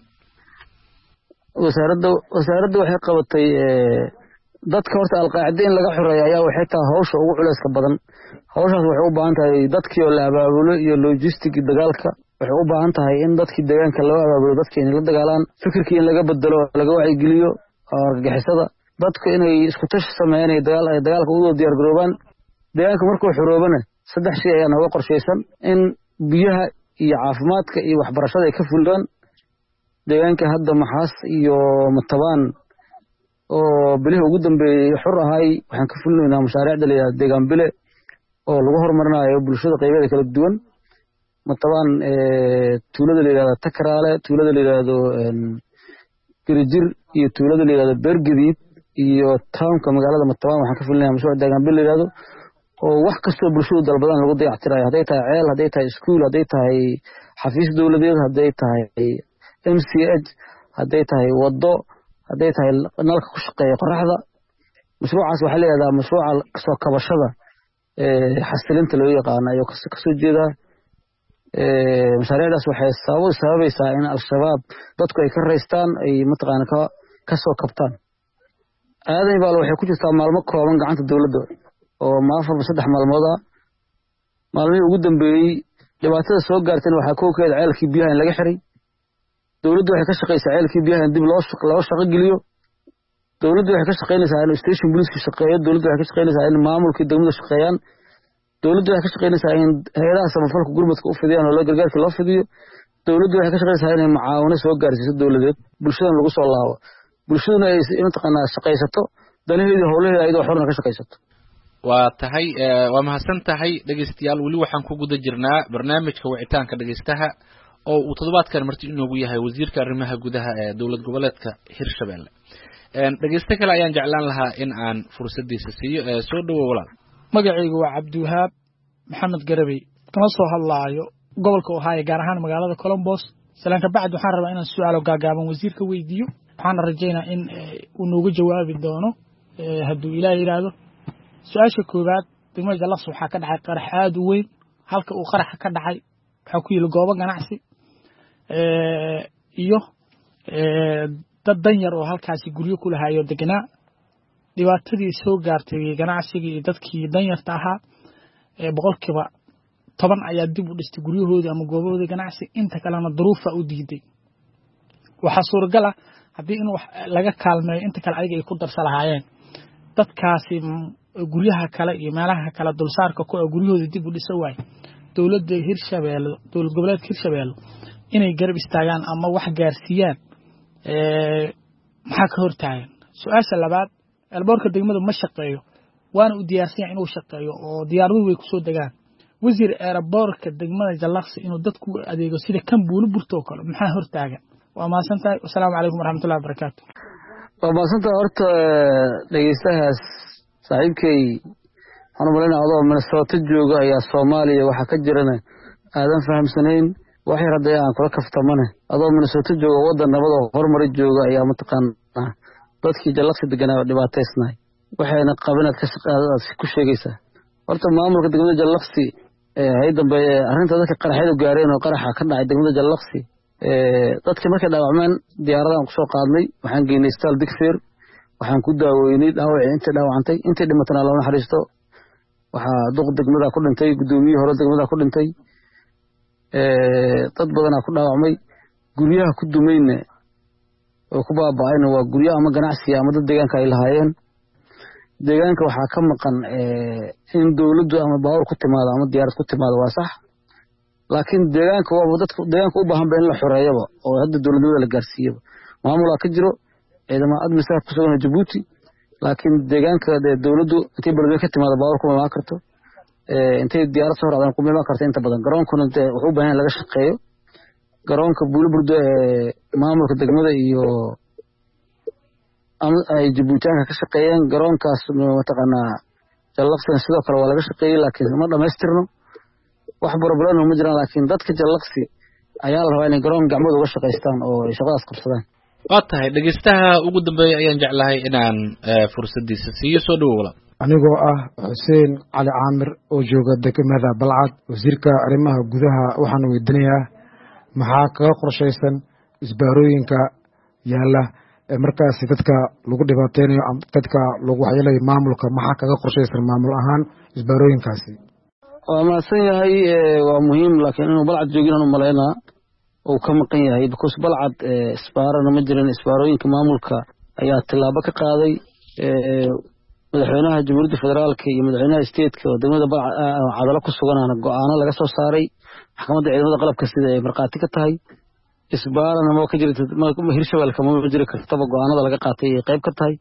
wasaaradda wasaaradda waxay qabatay dadka horta alqaacida in laga xoreeyo ayaa waxay tahay hawsha ugu culayska badan hawshaas waxay u baahan tahay dadkii oo la abaabulo iyo logistic dagaalka waxay u baahan tahay in dadkii deegaanka loo abaabulo dadkii inay la dagaalaan fikirkii in laga bedelo laga wacyigeliyo argagixisada dadku inay isku tashi sameeyaan ay dagaal ay dagaalka u diyaar garoobaan deegaanka markuu xoroobana saddex shay ayaa nooga qorshaysan in biyaha iyo caafimaadka iyo waxbarashada ay ka fulaan deegaanka hadda maxaas iyo matabaan oo bilihii ugu dambeeyey xur ahay waxaan ka fulinaynaa mashaariicda la yidhahdo deegaan bile oo lagu horumarinayo bulshada qaybeeda kala duwan matabaan tuulada la yidhahdo takraale tuulada la yidhahdo gerijir iyo tuulada la yidhahdo beergadiid iyo townka magaalada matabaan waxaan ka fulinayaa mashruuc deegaan bile la yidhahdo oo wax kastoo bulshadu dalbadaan lagu dayactirayo hadday tahay ceel hadday tahay iskuul hadday tahay xafiis dowladeed hadday tahay m c h hadday tahay waddo hadday tahay nalka ku shaqeeya qoraxda mashruucaas waxaa la yidhahdaa mashruuca kasoo kabashada xasilinta loo yaqaano ayuu kasoo jeedaa mashaariicdaas waxay sabab sababaysaa in al-shabaab dadku ay ka raystaan ay mataqaana ka ka soo kabtaan aadan baal waxay ku jirtaa maalmo kooban gacanta dowladda oo maafarba saddex maalmood ah maalmihii ugu dambeeyey dhibaatada soo gaartayna waxaa kowkeeda ceelkii biyaha in laga xiray dowladdu waxay ka shaqaysaa ceelkii biyaha in dib loo loo shaqo geliyo dowladdu waxay ka shaqaynaysaa in station police shaqeeyo dowladdu waxay ka shaqaynaysaa in maamulkii degmada shaqeeyaan dowladdu waxay ka shaqaynaysaa in hay'adaha samafalka gurmadka u fidiyaan oo loo gargaarka loo fidiyo dowladdu waxay ka shaqaynaysaa inay mucaawino soo gaarsiiso dowladeed bulshadana lagu soo laabo bulshaduna ay mataqaanaa shaqaysato danaheedii howlaheeda ayadoo xorna ka shaqaysato waa tahay waa mahadsan tahay dhegeystayaal weli waxaan ku guda jirnaa barnaamijka wicitaanka dhegeystaha oo uu toddobaadkan marti inoogu yahay wasiirka arrimaha gudaha ee dowlad goboleedka Hirshabeelle dhegeysta kale ayaan jeclaan lahaa in aan fursadiisa siiyo soo dhawow walaal magacaygu waa Cabdiwahaab Maxamed Garabey kama soo hadlaayo gobolka Ohio gaar ahaan magaalada Columbus salaanka bacd waxaan rabaa inaan su'aalo gaagaaban wasiirka weydiiyo waxaan rajaynaa in uu noogu jawaabi doono hadduu Ilaahay yiraahdo su-aasha koowaad degmada Jallaqsi waxaa ka dhacay qarax aad u weyn halka uu qaraxa ka dhacay waxaa ku yili goobo ganacsi iyo dad danyar oo halkaasi guryo ku lahayo deganaa dhibaatadii soo gaartay ganacsigii iyo dadkii danyarta ahaa boqolkiiba toban ayaa dib u dhistay guryahoodii ama goobahoodii ganacsi inta kalena duruufa u diiday waxaa suuragal ah haddii in wax laga kaalmeeyo inta kale ayaga ay ku darsa lahaayeen dadkaasi guryaha kale iyo meelaha kale dulsaarka ku ah guryahooda dib u dhisa waay dowladda Hirshabeelle dowlad goboleedka Hirshabeelle inay garab istaagaan ama wax gaarsiiyaan ee maxaa ka hortaagan su-aasha labaad elboorka degmada ma shaqeeyo waana u diyaarsan inuu shaqeeyo oo diyaaraduhu way ku soo degaan wasiir elboorka degmada Jallaqsi inuu dadku adeego sida kan buulu burto kale maxaa hortaagan waa maasantahay assalaamu calaykum waraxmatullaahi wabarakaatu waa maasantahay horta dhegeystahaas saaxiibkay waxaan u malaynayaa adoo Minnesota jooga ayaa Soomaaliya waxa ka jirana aadan fahamsanayn wax yar haddii aan kula kaftamane adoo Minnesota jooga waddan nabad oo horumar jooga ayaa mataqaanaa dadkii Jallaqsi deganaa dhibaataysnay waxayna qabanaad ka shaqaadaad ku sheegaysaa horta maamulka degmada Jallaqsi ee hay dambe arrinta dadka qaraxyada gaareen oo qaraxa ka dhacay degmada Jallaqsi ee dadka markay dhaawacmeen diyaaradan ku soo qaadnay waxaan geynay isbitaal Digfeer waxaan ku daaweynay dhaawacii inta dhaawacantay inta dhimatana loo naxariisto waxaa duq degmada ku dhintay gudoomiyihii hore degmada ku dhintay ee dad badan ku dhaawacmay guryaha ku dumayna oo ku baaba'ayna waa guryaha ama ganacsi ama dad deegaanka ay lahaayeen deegaanka waxaa ka maqan ee in dawladdu ama baawar ku timaado ama diyaarad ku timaado waa sax laakiin deegaanka waa dadka deegaanka u baahan ba in la xoreeyaba oo hadda dowladnimada la gaarsiiyaba maamulka ka jiro ciidamada admisaar ku sugan Djibouti laakiin deegaanka dowladdu intay balwada ka timaado baawar kuma ma karto ee intay diyaarad soo raacdan kuma ma karto inta badan garoonkuna wuxuu u baahan laga shaqeeyo garoonka Buulburdo ee maamulka degmada iyo am ay Djibouti ka shaqeeyeen garoonkaas mataqaanaa jalaqsan sidoo kale waa laga shaqeeyay laakiin ma dhameystirno wax problem ma jiraan laakiin dadka jalaqsi ayaa la rabaa in garoon gacmooda uga shaqeystaan oo ay shaqadaas qabsadaan waa tahay dhageystaha ugu dambeeyay ayaan jeclahay inaan fursadiisa siiyo soo dhawow anigoo ah Xuseen Cali Caamir oo jooga degmada Balcad wasiirka arrimaha gudaha waxaan weydiinayaa maxaa kaga qorshaysan isbaarooyinka yaala markaas dadka lagu dhibaateynayo dadka lagu waxyeelay maamulka maxaa kaga qorshaysan maamul ahaan isbaarooyinkaasi waa maasan yahay waa muhiim laakiin inuu Balcad joogin aanu maleynaa oo ka maqan yahay because Balcad isbaarana ma jirin isbaarooyinka maamulka ayaa tilaabo ka qaaday madaxweynaha Jamhuuriyadda Federaalka iyo madaxweynaha state-ka oo degmada Balcad cadalo ku suganana go'aano laga soo saaray maxkamadda ciidamada qalabka sida ay marqaati ka tahay isbaarana ma ka jirto Hirshabeelle kama jiri kartaba go'aanada laga qaatay ay qayb ka tahay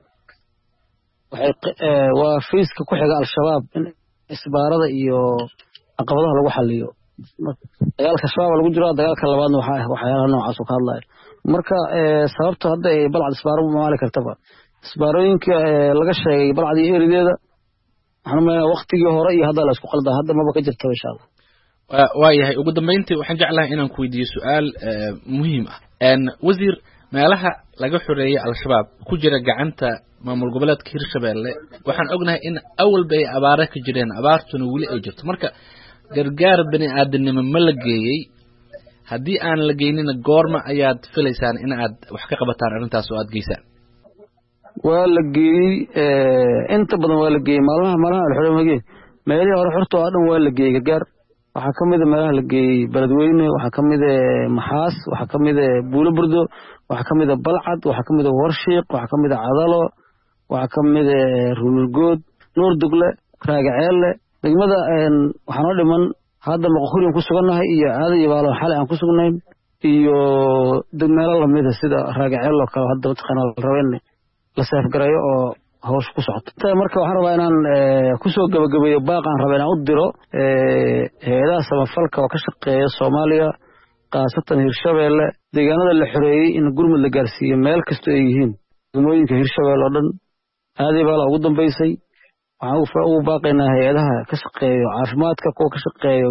waxay waa fiiska ku xiga al-shabaab in isbaarada iyo caqabadaha lagu xalliyo dagaalka shabaab lagu jiro dagaalka labaadna waxa ah waxyaalaha noocaas oo ka hadlaya marka sababta hadda ay Balcad isbaaro ma maali kartaba isbaarooyinka laga sheegay Balcad iyo erideeda waxaan ma waqtigii hore iyo hadda la isku qaldaa hadda ma ba ka jirto insha Allah waa yahay ugu dambeyntii waxaan jeclahay inaan ku weydiiyo su'aal muhiim ah een wasiir meelaha laga xoreeyay al-shabaab ku jira gacanta maamul goboleedka Hirshabeelle waxaan ognahay in awal bay abaara ka jireen abaartuna wali ay jirto marka gargaar bani aadanimo ma la geeyay haddii aan la geynin goorma ayaad filaysaan in aad wax ka qabataan arrintaas oo aad geysaan waa la geeyay inta badan waa la geeyay maalmaha maalmaha la xoreeyay magee meelihii hore xorta oo dhan waa la geeyay gargaar waxaa ka mid ah meelaha la geeyay Beledweyne waxaa ka mid ah Maxaas waxaa ka mid ah Buulburdo waxaa ka mid ah Balcad waxaa ka mid ah Warshiiq waxaa ka mid ah Cadalo waxaa ka mid ah Ruulgood Nuur Dugle Raagaceelle degmada waxaan oo dhiman hadda maqxurin ku suganahay iyo aad iyo baalo xalay aan ku sugnayn iyo degmada lamida sida Raagaceelle kale hadda taqaanaa la rabeen la saaf gareeyo oo hawsh ku socoto marka waxaan rabaa inaan ku soo gabagabeeyo baaqan rabaa inaan u diro hay'adaha samafalka oo ka shaqeeya Soomaaliya qaasatan Hirshabeelle deegaanada la xoreeyay in gurmud la gaarsiiyo meel kasta ay yihiin degmooyinka Hirshabeelle oo dhan aad iyo baalo ugu dambeysay waxaan ugu baaqaynaa hay'adaha ka shaqeeyo caafimaadka kuwa ka shaqeeyo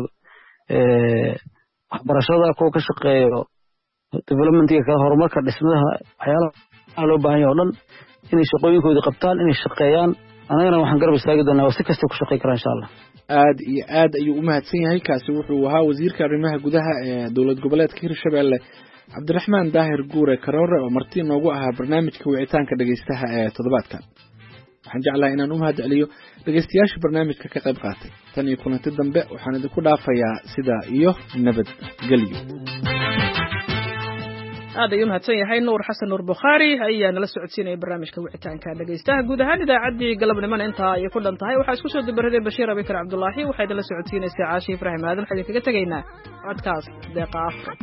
waxbarashada kuwa ka shaqeeyo developmentiga kala horumarka dhismaha waxyaalaha loo baahan yahay oo dhan inay shaqooyinkooda qabtaan inay shaqeeyaan anagana waxaan garab istaagi doonaa oo si kasta ku shaqeyn karaa insha Allah aad iyo aad ayuu u mahadsan yahay kaasi wuxuu ahaa wasiirka arrimaha gudaha ee dowlad goboleedka Hirshabeelle Cabdiraxmaan Daahir Guure Karoore oo marti noogu ahaa barnaamijka wicitaanka dhageystaha ee toddobaadka waxaan jeclahay inaan u mahadceliyo dhageystayaasha barnaamijka ka qayb qaatay tan iyo kulanti dambe waxaan idinku dhaafayaa sida iyo nabadgelyo aad ayuu mahadsan yahay Nuur Xasan Nuur Bukhari ayaa nala socodsiinay barnaamijka wicitaanka dhageystaha guud ahaan idaacaddii galabnimada intaa ay ku dhan tahay waxaa isku soo dabaraday Bashiir Abikar Cabdullaahi waxay idin la socodsiinaysaa Caashi Ibraahim Aadan waxaan kaga tagaynaa codkaas deeqa afka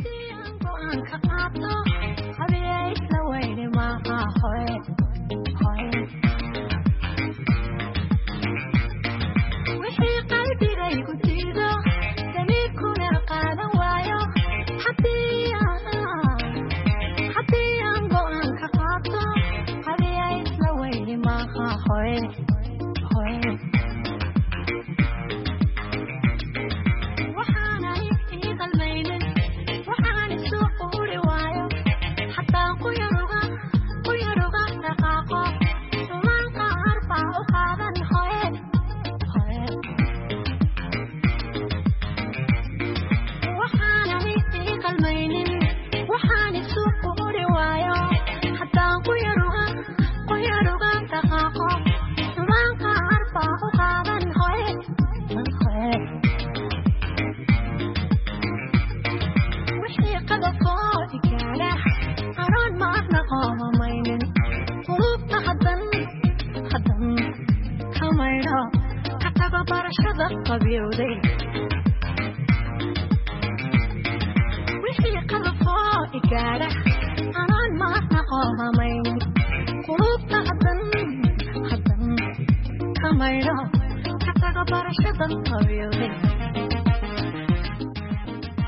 barashada qabyowday gaara aan maahna qohamayn qulubta haddan haddan ka maydho ka taga barashadan qabiilnimo